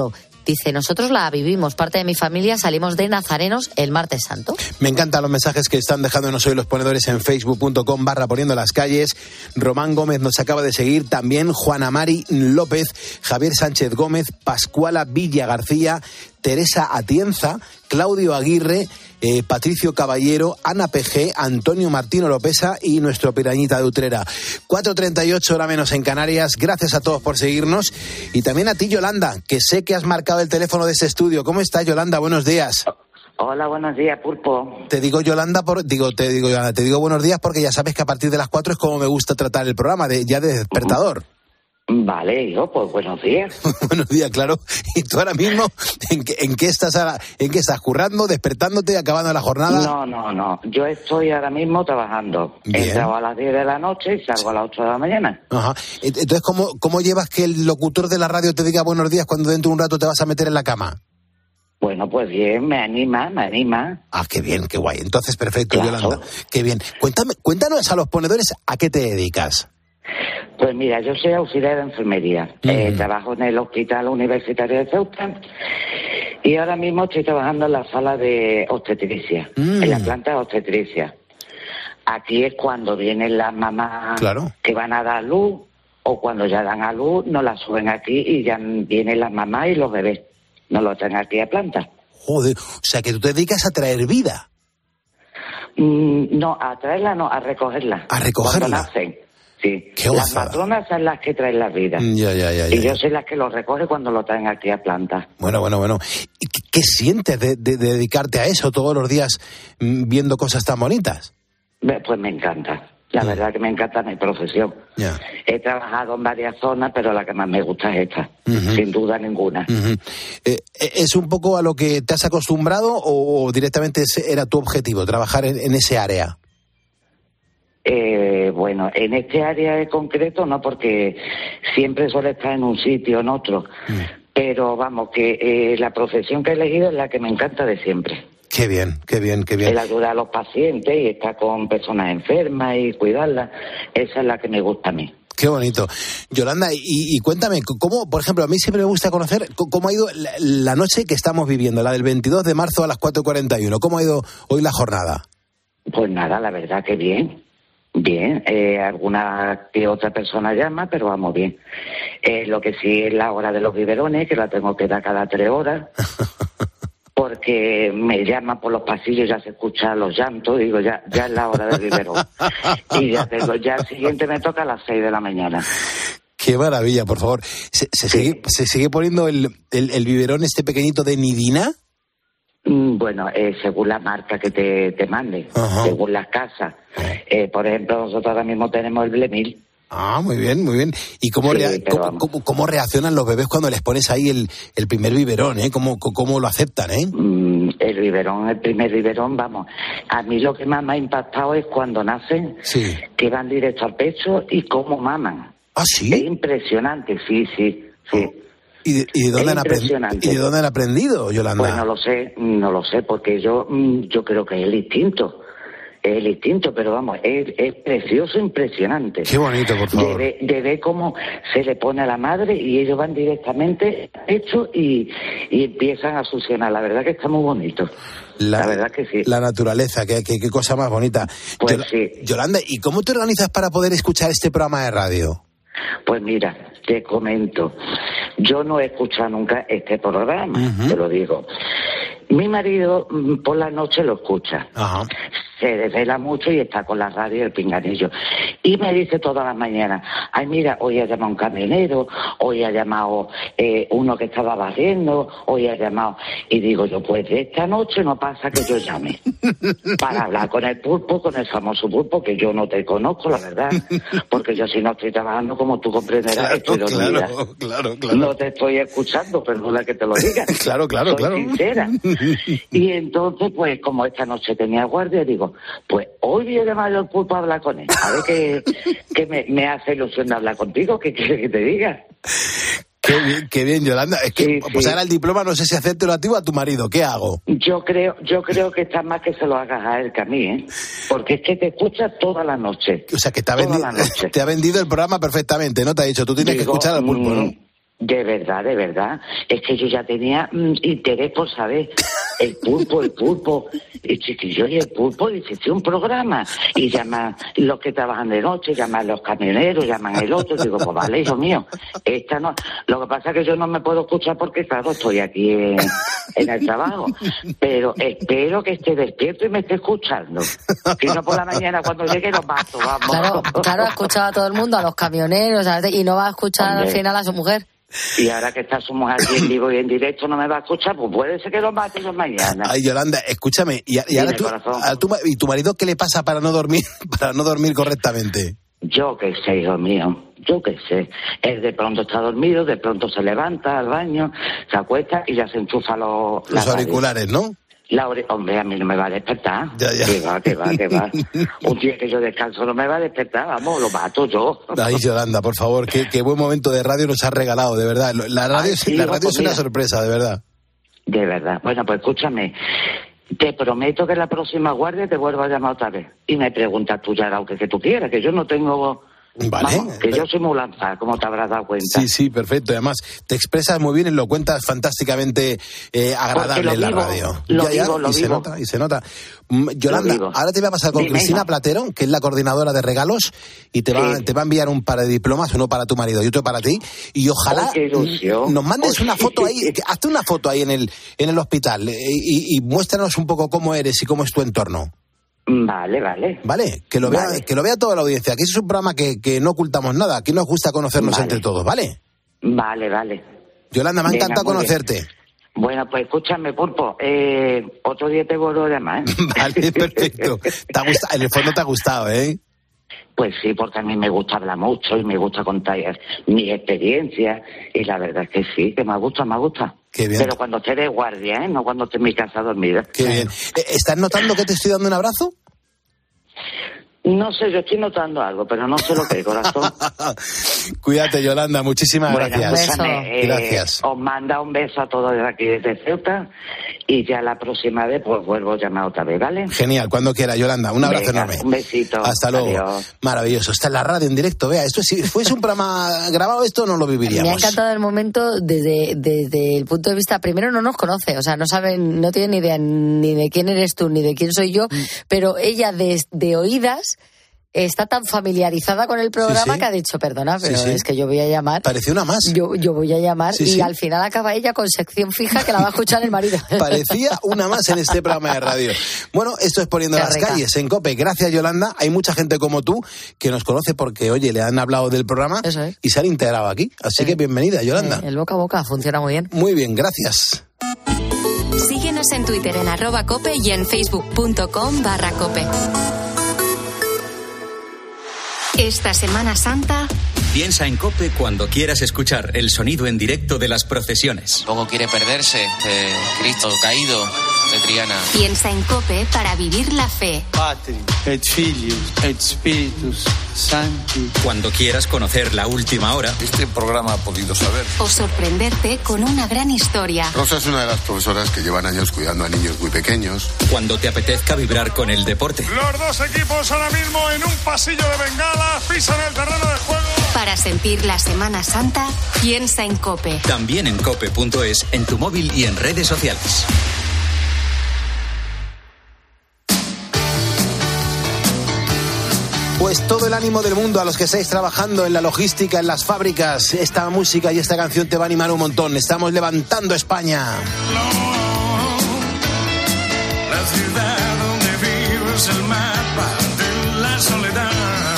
Dice, nosotros la vivimos, parte de mi familia salimos de nazarenos el martes santo. Me encantan los mensajes que están dejándonos hoy los ponedores en facebook.com/poniendo las calles. Román Gómez nos acaba de seguir, también Juana Mari López, Javier Sánchez Gómez, Pascuala Villa García, Teresa Atienza, Claudio Aguirre, Patricio Caballero, Ana PG, Antonio Martín Oropesa y nuestro Pirañita de Utrera. 4:38 hora menos en Canarias. Gracias a todos por seguirnos y también a ti, Yolanda, que sé que has marcado el teléfono de este estudio. ¿Cómo estás, Yolanda? Buenos días. Hola, buenos días, Pulpo. Te digo Yolanda, te digo buenos días porque ya sabes que a partir de las 4 es como me gusta tratar el programa, ya de despertador. Vale, hijo, pues buenos días. Buenos días, claro. ¿Y tú ahora mismo en qué estás currando, despertándote, acabando la jornada? No. Yo estoy ahora mismo trabajando. Bien. Entro a las 10 de la noche y salgo a las 8 de la mañana. Ajá. Entonces, ¿cómo llevas que el locutor de la radio te diga buenos días cuando dentro de un rato te vas a meter en la cama? Bueno, pues bien, me anima. Ah, qué bien, qué guay. Entonces, perfecto, claro. Yolanda. Qué bien. Cuéntanos a los ponedores a qué te dedicas. Pues mira, yo soy auxiliar de enfermería. Trabajo en el Hospital Universitario de Ceuta y ahora mismo estoy trabajando en la sala de obstetricia, en la planta de obstetricia. Aquí es cuando vienen las mamás que van a dar luz o cuando ya dan a luz, nos las suben aquí y ya vienen las mamás y los bebés. Nos los traen aquí a planta. Joder, o sea que tú te dedicas a traer vida. No, a traerla no, a recogerla. A recogerla. Cuando nacen. Sí, qué las matronas son las que traen la vida. Ya. Y yo soy la que los recoge cuando lo traen aquí a planta. Bueno. ¿Y qué sientes de dedicarte a eso todos los días viendo cosas tan bonitas? Pues me encanta. La verdad que me encanta mi profesión. He trabajado en varias zonas, pero la que más me gusta es esta, sin duda ninguna. ¿Es un poco a lo que te has acostumbrado o directamente ese era tu objetivo, trabajar en ese área? Bueno, en este área en concreto no, porque siempre suele estar en un sitio o en otro. Pero vamos, que la profesión que he elegido es la que me encanta de siempre. Qué bien. El ayudar a los pacientes y estar con personas enfermas y cuidarlas, esa es la que me gusta a mí. Qué bonito. Yolanda, y cuéntame, ¿cómo, por ejemplo, a mí siempre me gusta conocer cómo ha ido la noche que estamos viviendo, la del 22 de marzo a las 4:41? ¿Cómo ha ido hoy la jornada? Pues nada, la verdad que bien. Bien, alguna que otra persona llama, pero vamos bien. Lo que sí es la hora de los biberones, que la tengo que dar cada 3 horas, porque me llaman por los pasillos, ya se escuchan los llantos, digo, ya es la hora del biberón. Y ya el siguiente me toca a las 6 de la mañana. Qué maravilla, por favor. ¿Se sigue poniendo el biberón este pequeñito de Nidina? Bueno, según la marca que te mande, según las casas. Por ejemplo, nosotros ahora mismo tenemos el Blemil. Ah, muy bien. ¿Y cómo reaccionan los bebés cuando les pones ahí el primer biberón? ¿Cómo lo aceptan? El primer biberón, vamos. A mí lo que más me ha impactado es cuando nacen, que van directo al pecho y cómo maman. ¿Ah, sí? Es impresionante, sí. ¿Y de dónde han aprendido, Yolanda? Pues no lo sé, porque yo creo que es el instinto. Es el instinto, pero vamos, es precioso, impresionante. Qué bonito, por favor. De ver cómo se le pone a la madre y ellos van directamente hecho y empiezan a succionar. La verdad que está muy bonito. La verdad que sí. La naturaleza, qué cosa más bonita. Pues sí. Yolanda, ¿y cómo te organizas para poder escuchar este programa de radio? Pues mira, te comento. Yo no he escuchado nunca este programa, te lo digo. Mi marido por la noche lo escucha. Se desvela mucho y está con la radio y el pinganillo. Y me dice todas las mañanas, ay mira, hoy ha llamado un camionero, hoy ha llamado uno que estaba barriendo, hoy ha llamado... Y digo yo, pues de esta noche no pasa que yo llame para hablar con el pulpo, con el famoso pulpo, que yo no te conozco, la verdad, porque yo si no estoy trabajando, como tú comprenderás, estoy dormida. Claro. No te estoy escuchando, perdona que te lo diga. Claro. Soy sincera. Y entonces, pues, como esta noche tenía guardia, digo, pues hoy voy a llamar al pulpo a hablar con él. A ver que me hace ilusión de hablar contigo. ¿Qué quieres que te diga? Qué bien, Yolanda. Es que, pues ahora el diploma no sé si hacértelo a ti o a tu marido. ¿Qué hago? Yo creo que está más que se lo hagas a él que a mí, porque es que te escucha toda la noche. O sea, que te ha vendido el programa perfectamente, ¿no? Te ha dicho, tú tienes que escuchar al pulpo, ¿no? De verdad. Es que yo ya tenía interés por saber. El pulpo. Y chiquillo, y el pulpo, dice, sí, un programa. Y llaman los que trabajan de noche, llaman los camioneros, llaman el otro. Digo, pues vale, hijo mío, esta no. Lo que pasa es que yo no me puedo escuchar porque, claro, estoy aquí en el trabajo. Pero espero que esté despierto y me esté escuchando. Si no, por la mañana cuando llegue los mato, vamos. Claro, ha escuchado a todo el mundo, a los camioneros, ¿sabes? Y no va a escuchar al final a su mujer. Y ahora que está su mujer aquí en vivo y en directo no me va a escuchar, pues puede ser que lo mate yo mañana. Ay, Yolanda, escúchame, y ahora ¿y tu marido qué le pasa para no dormir correctamente? Yo qué sé, hijo mío, yo qué sé. Él de pronto está dormido, de pronto se levanta al baño, se acuesta y ya se enchufa los auriculares, ¿no? Hombre, a mí no me va a despertar. Ya. Que va. Un día que yo descanso no me va a despertar, vamos, lo mato yo. Ay, Yolanda, por favor, qué buen momento de radio nos has regalado, de verdad. La radio es una sorpresa, de verdad. De verdad. Bueno, pues escúchame. Te prometo que la próxima guardia te vuelvo a llamar otra vez. Y me preguntas tú ya, aunque que tú quieras, que yo no tengo... Vale. Vamos, que yo soy muy lanzada, como te habrás dado cuenta. Sí, perfecto. Además, te expresas muy bien y lo cuentas fantásticamente agradable en la radio. Lo vivo. Se nota. Yolanda, ahora te voy a pasar con Cristina Platero, que es la coordinadora de regalos, y te va a enviar un par de diplomas, uno para tu marido y otro para ti. Y ojalá nos mandes una foto ahí, hazte una foto ahí en el hospital y muéstranos un poco cómo eres y cómo es tu entorno. Vale. Vale, que lo vea toda la audiencia. Aquí es un programa que no ocultamos nada. Aquí nos gusta conocernos entre todos, ¿vale? Vale. Yolanda, me ha encantado conocerte. Bien. Bueno, pues escúchame, Pulpo. Otro día te vuelvo a llamar, ¿eh? Vale, perfecto. En el fondo te ha gustado, ¿eh? Pues sí, porque a mí me gusta hablar mucho y me gusta contar mi experiencia. Y la verdad es que sí, que me gusta. Qué bien. Pero cuando esté de guardia, ¿eh? No cuando esté en mi casa dormida. Qué bien. ¿Estás notando que te estoy dando un abrazo? No sé, yo estoy notando algo, pero no sé lo que, corazón. Cuídate, Yolanda, muchísimas gracias. Gracias. Os manda un beso a todos de aquí desde Ceuta y ya la próxima vez pues vuelvo a llamar otra vez, ¿vale? Genial, cuando quiera, Yolanda. Un abrazo enorme. Un besito. Hasta luego. Adiós. Maravilloso. Está en la radio en directo, vea. Esto si fuese un programa grabado, esto no lo viviríamos. Me ha encantado el momento desde el punto de vista, primero no nos conoce, o sea, no tiene ni idea ni de quién eres tú, ni de quién soy yo, pero ella de oídas está tan familiarizada con el programa que ha dicho, perdona, pero es que yo voy a llamar. Parecía una más. Yo voy a llamar y al final acaba ella con sección fija que la va a escuchar el marido. Parecía una más en este programa de radio. Bueno, esto es Poniendo las Calles en COPE. Gracias, Yolanda. Hay mucha gente como tú que nos conoce porque, oye, le han hablado del programa y se han integrado aquí. Así que bienvenida, Yolanda. El boca a boca funciona muy bien. Muy bien, gracias. Síguenos en Twitter en @cope y en facebook.com/cope. Esta Semana Santa... Piensa en COPE cuando quieras escuchar el sonido en directo de las procesiones. Poco quiere perderse de Cristo caído de Triana. Piensa en COPE para vivir la fe. Patri, et Filius, et Spiritus Sancti. Cuando quieras conocer la última hora. Este programa ha podido saber. O sorprenderte con una gran historia. Rosa es una de las profesoras que llevan años cuidando a niños muy pequeños. Cuando te apetezca vibrar con el deporte. Los dos equipos ahora mismo en un pasillo de bengala pisan el terreno de juego. Para sentir la Semana Santa, piensa en COPE. También en cope.es, en tu móvil y en redes sociales. Pues todo el ánimo del mundo a los que estáis trabajando en la logística, en las fábricas. Esta música y esta canción te va a animar un montón. Estamos levantando España. La ciudad donde vivo es el mapa de la soledad.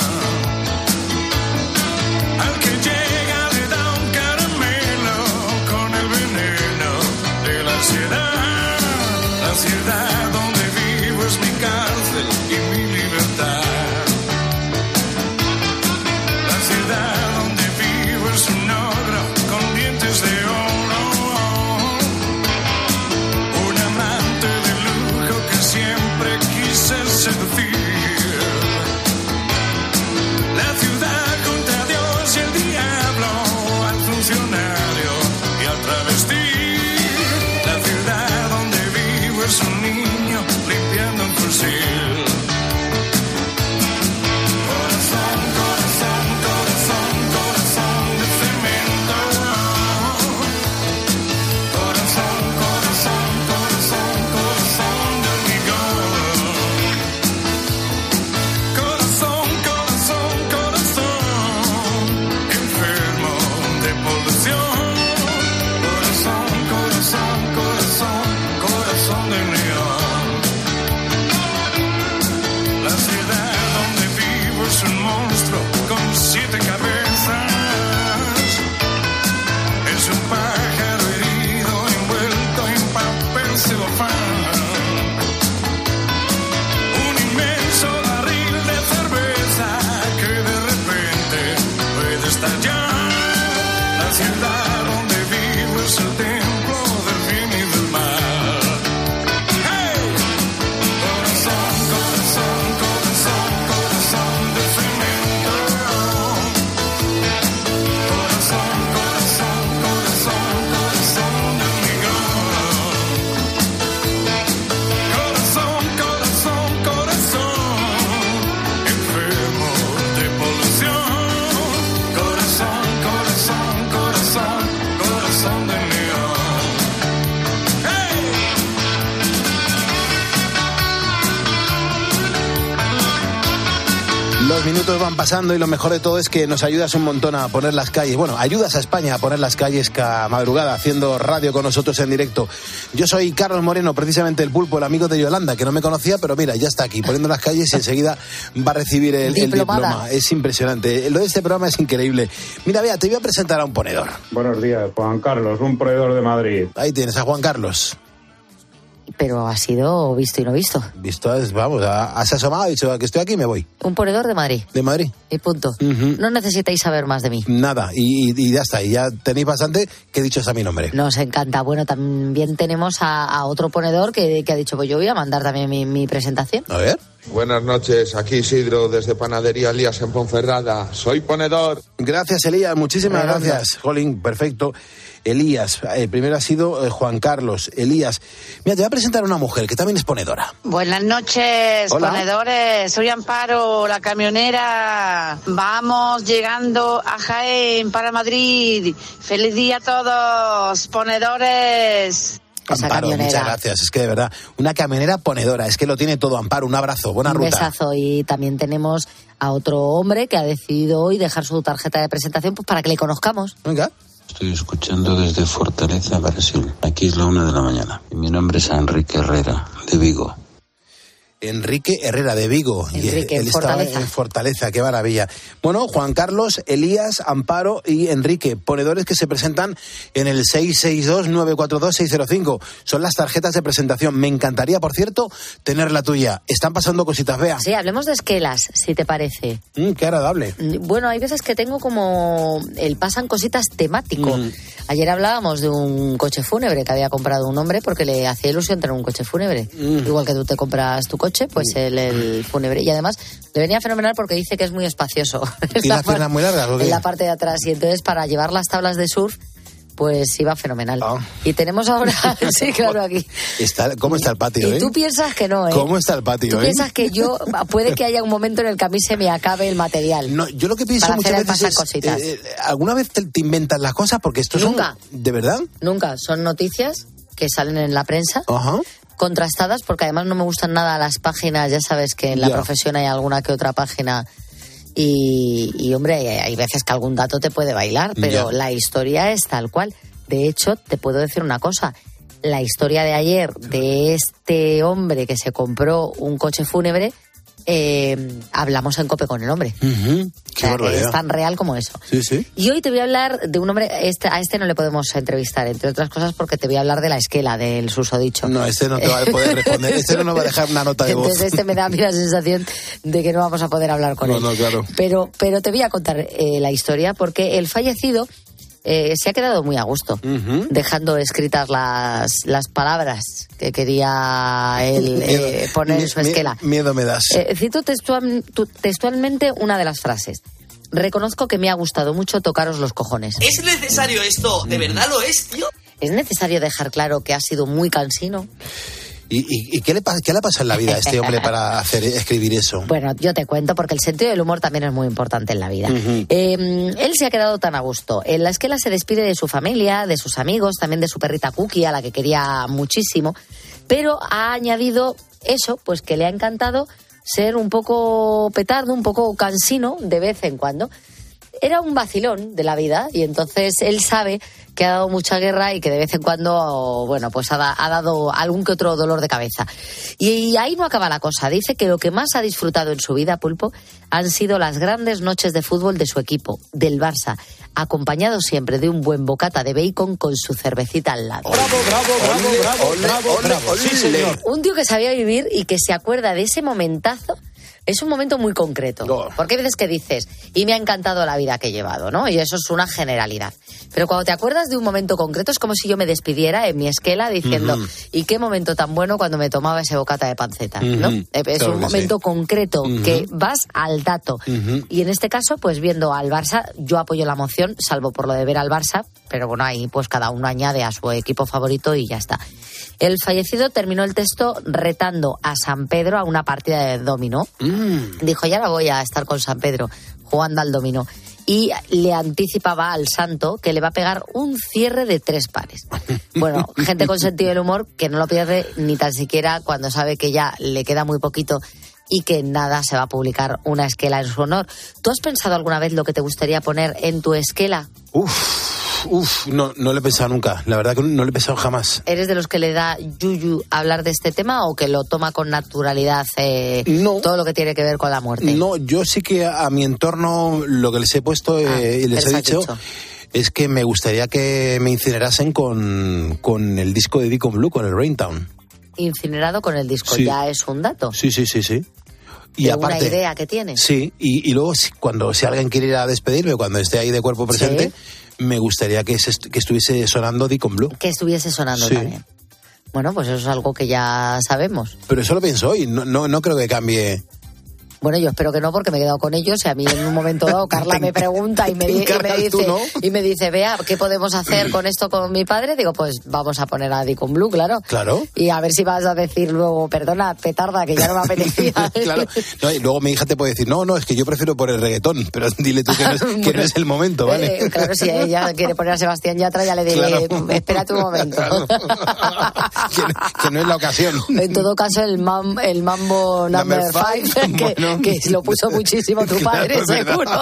Al que llega le da un caramelo con el veneno de la ansiedad. La ciudad donde vivo es mi cárcel y mi libertad. Donde vivo es un ogro con dientes de oro, un amante de lujo que siempre quise seducir. La ciudad junto a Dios y el diablo, al funcionario y al travesti. La ciudad donde vivo es un niño es el templo del bien y del mal. ¡Hey! Corazón, corazón, corazón, corazón de cemento. Corazón, corazón, corazón, corazón de hormigón. Corazón, corazón, corazón, enfermo de polución. Corazón, corazón, corazón, corazón de neón. ¡Hey! Los minutos van pasando y lo mejor de todo es que nos ayudas un montón a poner las calles. Bueno, ayudas a España a poner las calles cada madrugada, haciendo radio con nosotros en directo. Yo soy Carlos Moreno, precisamente el Pulpo, el amigo de Yolanda, que no me conocía, pero mira, ya está aquí, poniendo las calles y enseguida va a recibir el diploma. Es impresionante. Lo de este programa es increíble. Mira, vea, te voy a presentar a un ponedor. Buenos días, Juan Carlos, un ponedor de Madrid. Ahí tienes a Juan Carlos. Pero ha sido visto y no visto. Visto es, vamos, has asomado, ha dicho que estoy aquí y me voy. Un ponedor de Madrid. De Madrid. Y punto. No necesitáis saber más de mí. Nada, y ya está. Y ya tenéis bastante que dicho está mi nombre. Nos encanta. Bueno, también tenemos a otro ponedor que ha dicho, pues yo voy a mandar también mi presentación. A ver. Buenas noches, aquí Isidro desde Panadería Elías en Ponferrada. Soy ponedor. Gracias, Elías, muchísimas gracias. Jolín, perfecto. Elías, el primero ha sido Juan Carlos. Elías, mira, te voy a presentar a una mujer que también es ponedora. Buenas noches, Hola. ponedores. Soy Amparo, la camionera. Vamos llegando a Jaén para Madrid. Feliz día a todos, ponedores. Amparo, muchas gracias. Es que de verdad, una camionera ponedora, es que lo tiene todo. Amparo, un abrazo, buena ruta. Un besazo. Y también tenemos a otro hombre que ha decidido hoy dejar su tarjeta de presentación pues para que le conozcamos. Venga. Estoy escuchando desde Fortaleza, Brasil. Aquí es la 1 de la mañana. Y mi nombre es Enrique Herrera, de Vigo. Enrique Herrera de Vigo. Enrique, él estaba en Fortaleza, qué maravilla. Bueno, Juan Carlos, Elías, Amparo y Enrique, ponedores que se presentan en el 662-942-605. Son las tarjetas de presentación. Me encantaría, por cierto, tener la tuya. Están pasando cositas, Bea. Sí, hablemos de esquelas, si te parece. Qué agradable. Bueno, hay veces que tengo como el pasan cositas temático. Ayer hablábamos de un coche fúnebre que había comprado un hombre porque le hacía ilusión tener un coche fúnebre. Igual que tú te compras tu coche, pues el fúnebre. Y además le venía fenomenal porque dice que es muy espacioso. ¿Y las piernas muy largas o qué? En la parte de atrás. Y entonces para llevar las tablas de surf, pues iba fenomenal. Y tenemos ahora, sí, claro, aquí. ¿Cómo está el patio, Y tú piensas que no, ¿eh? ¿Cómo está el patio, Tú piensas que puede que haya un momento en el que a mí se me acabe el material. No, yo lo que pienso muchas veces es, ¿alguna vez te inventas las cosas? Porque esto Nunca. ¿De verdad? Nunca. Son noticias que salen en la prensa. Ajá. Contrastadas, porque además no me gustan nada las páginas, ya sabes que en la profesión hay alguna que otra página y hombre, hay veces que algún dato te puede bailar, pero la historia es tal cual. De hecho, te puedo decir una cosa, la historia de ayer de este hombre que se compró un coche fúnebre, hablamos en COPE con el hombre. Qué barbaridad. Es tan real como eso. Sí, sí. Y hoy te voy a hablar de un hombre, a este no le podemos entrevistar, entre otras cosas porque te voy a hablar de la esquela, del susodicho. No, este no te va a poder responder, este no nos va a dejar una nota de voz. Entonces este me da a mí la sensación de que no vamos a poder hablar con él. No, claro. Pero te voy a contar la historia porque el fallecido se ha quedado muy a gusto, dejando escritas las palabras que quería él poner en su esquela. Miedo me das. Cito textualmente una de las frases. Reconozco que me ha gustado mucho tocaros los cojones. ¿Es necesario esto? ¿De verdad lo es, tío? ¿Es necesario dejar claro que ha sido muy cansino? ¿Y qué le pasa en la vida a este hombre para escribir eso? Bueno, yo te cuento porque el sentido del humor también es muy importante en la vida. Él se ha quedado tan a gusto. En la esquela se despide de su familia, de sus amigos, también de su perrita Cookie, a la que quería muchísimo, pero ha añadido eso, pues que le ha encantado ser un poco petardo, un poco cansino de vez en cuando. Era un vacilón de la vida y entonces él sabe que ha dado mucha guerra y que de vez en cuando, bueno, pues ha dado algún que otro dolor de cabeza. Y ahí no acaba la cosa. Dice que lo que más ha disfrutado en su vida, Pulpo, han sido las grandes noches de fútbol de su equipo, del Barça, acompañado siempre de un buen bocata de bacon con su cervecita al lado. ¡Bravo! Sí, señor. Un tío que sabía vivir y que se acuerda de ese momentazo es un momento muy concreto. Porque hay veces que dices, y me ha encantado la vida que he llevado, ¿no? Y eso es una generalidad. Pero cuando te acuerdas de un momento concreto, es como si yo me despidiera en mi esquela diciendo, ¿y qué momento tan bueno cuando me tomaba ese bocata de panceta, ¿no? Es claro, un momento concreto que vas al dato. Y en este caso, pues viendo al Barça, yo apoyo la moción, salvo por lo de ver al Barça, pero bueno, ahí pues cada uno añade a su equipo favorito y ya está. El fallecido terminó el texto retando a San Pedro a una partida de dominó. Dijo, ya no voy a estar con San Pedro jugando al dominó. Y le anticipaba al santo que le va a pegar un cierre de 3 pares. Bueno, gente con sentido del humor que no lo pierde ni tan siquiera cuando sabe que ya le queda muy poquito y que nada se va a publicar una esquela en su honor. ¿Tú has pensado alguna vez lo que te gustaría poner en tu esquela? No lo he pensado nunca. La verdad que no lo he pensado jamás. ¿Eres de los que le da yuyu hablar de este tema o que lo toma con naturalidad todo lo que tiene que ver con la muerte? No, yo sí que a mi entorno lo que les he puesto y les he dicho es que me gustaría que me incinerasen con el disco de Deacon Blue, con el Raintown. Incinerado con el disco, sí. Ya es un dato. Sí. Y de aparte, una idea que tienes. Sí, y luego si alguien quiere ir a despedirme, cuando esté ahí de cuerpo presente, me gustaría que estuviese sonando Deacon Blue. Que estuviese sonando también. Bueno, pues eso es algo que ya sabemos. Pero eso lo pienso hoy, no creo que cambie. Bueno, yo espero que no, porque me he quedado con ellos y a mí en un momento dado Carla me pregunta y me dice, Bea, ¿qué podemos hacer con esto con mi padre? Digo, pues vamos a poner a Deacon Blue, claro. Y a ver si vas a decir luego, perdona, petarda, que ya no me apetecía. Claro. No, y luego mi hija te puede decir, no, es que yo prefiero por el reggaetón, pero dile tú que no es el momento, ¿vale? Claro, si ella quiere poner a Sebastián Yatra, ya le diré, espérate un momento. que no es la ocasión. En todo caso, el Mambo Number 5, que lo puso muchísimo tu padre, seguro.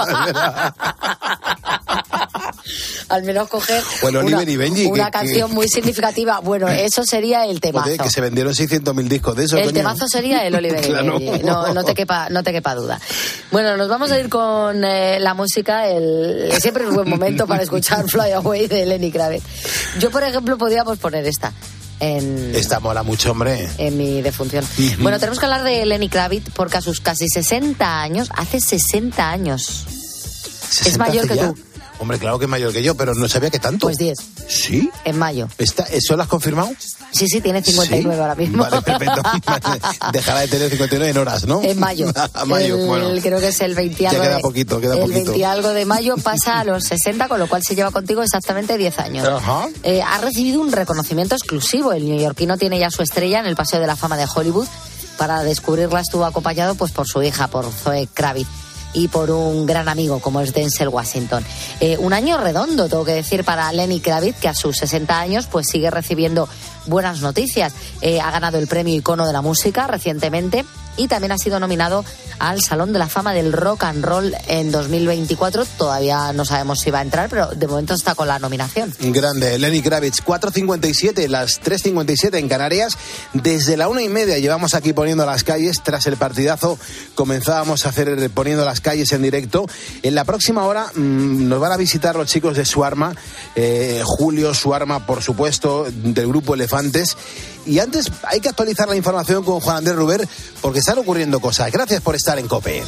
Al menos coger una canción muy significativa. Bueno, eso sería el temazo. Joder, que se vendieron 600.000 discos de eso. El temazo sería el Oliver y Benji. No te quepa duda. Bueno, nos vamos a ir con la música. Siempre es un buen momento para escuchar Fly Away de Lenny Kravitz. Yo, por ejemplo, podríamos poner esta. Esta mola mucho, hombre. En mi defunción. Bueno, tenemos que hablar de Lenny Kravitz porque a sus casi 60 años, hace 60 años, es mayor que tú. Hombre, claro que es mayor que yo, pero no sabía que tanto. Pues 10. ¿Sí? En mayo. ¿Eso lo has confirmado? Sí, tiene 59 ahora mismo. Vale, perfecto. Dejará de tener 59 en horas, ¿no? En mayo. Bueno. Creo que es el 20 algo. Ya queda poquito. El 20 algo de mayo pasa a los 60, con lo cual se lleva contigo exactamente 10 años. Ajá. Ha recibido un reconocimiento exclusivo. El neoyorquino tiene ya su estrella en el Paseo de la Fama de Hollywood. Para descubrirla estuvo acompañado pues por su hija, por Zoe Kravitz, y por un gran amigo como es Denzel Washington. Un año redondo, tengo que decir, para Lenny Kravitz, que a sus 60 años pues sigue recibiendo buenas noticias. Ha ganado el premio Icono de la Música recientemente y también ha sido nominado al Salón de la Fama del Rock and Roll en 2024. Todavía no sabemos si va a entrar, pero de momento está con la nominación. Grande, Lenny Kravitz. 4:57, las 3:57 en Canarias. Desde la 1:30 llevamos aquí poniendo las calles. Tras el partidazo comenzábamos a hacer poniendo las calles en directo. En la próxima hora nos van a visitar los chicos de Suarma, Julio Suarma, por supuesto, del grupo Elefantes. Y antes hay que actualizar la información con Juan Andrés Ruber, porque están ocurriendo cosas. Gracias por estar en COPE.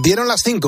Dieron las 5.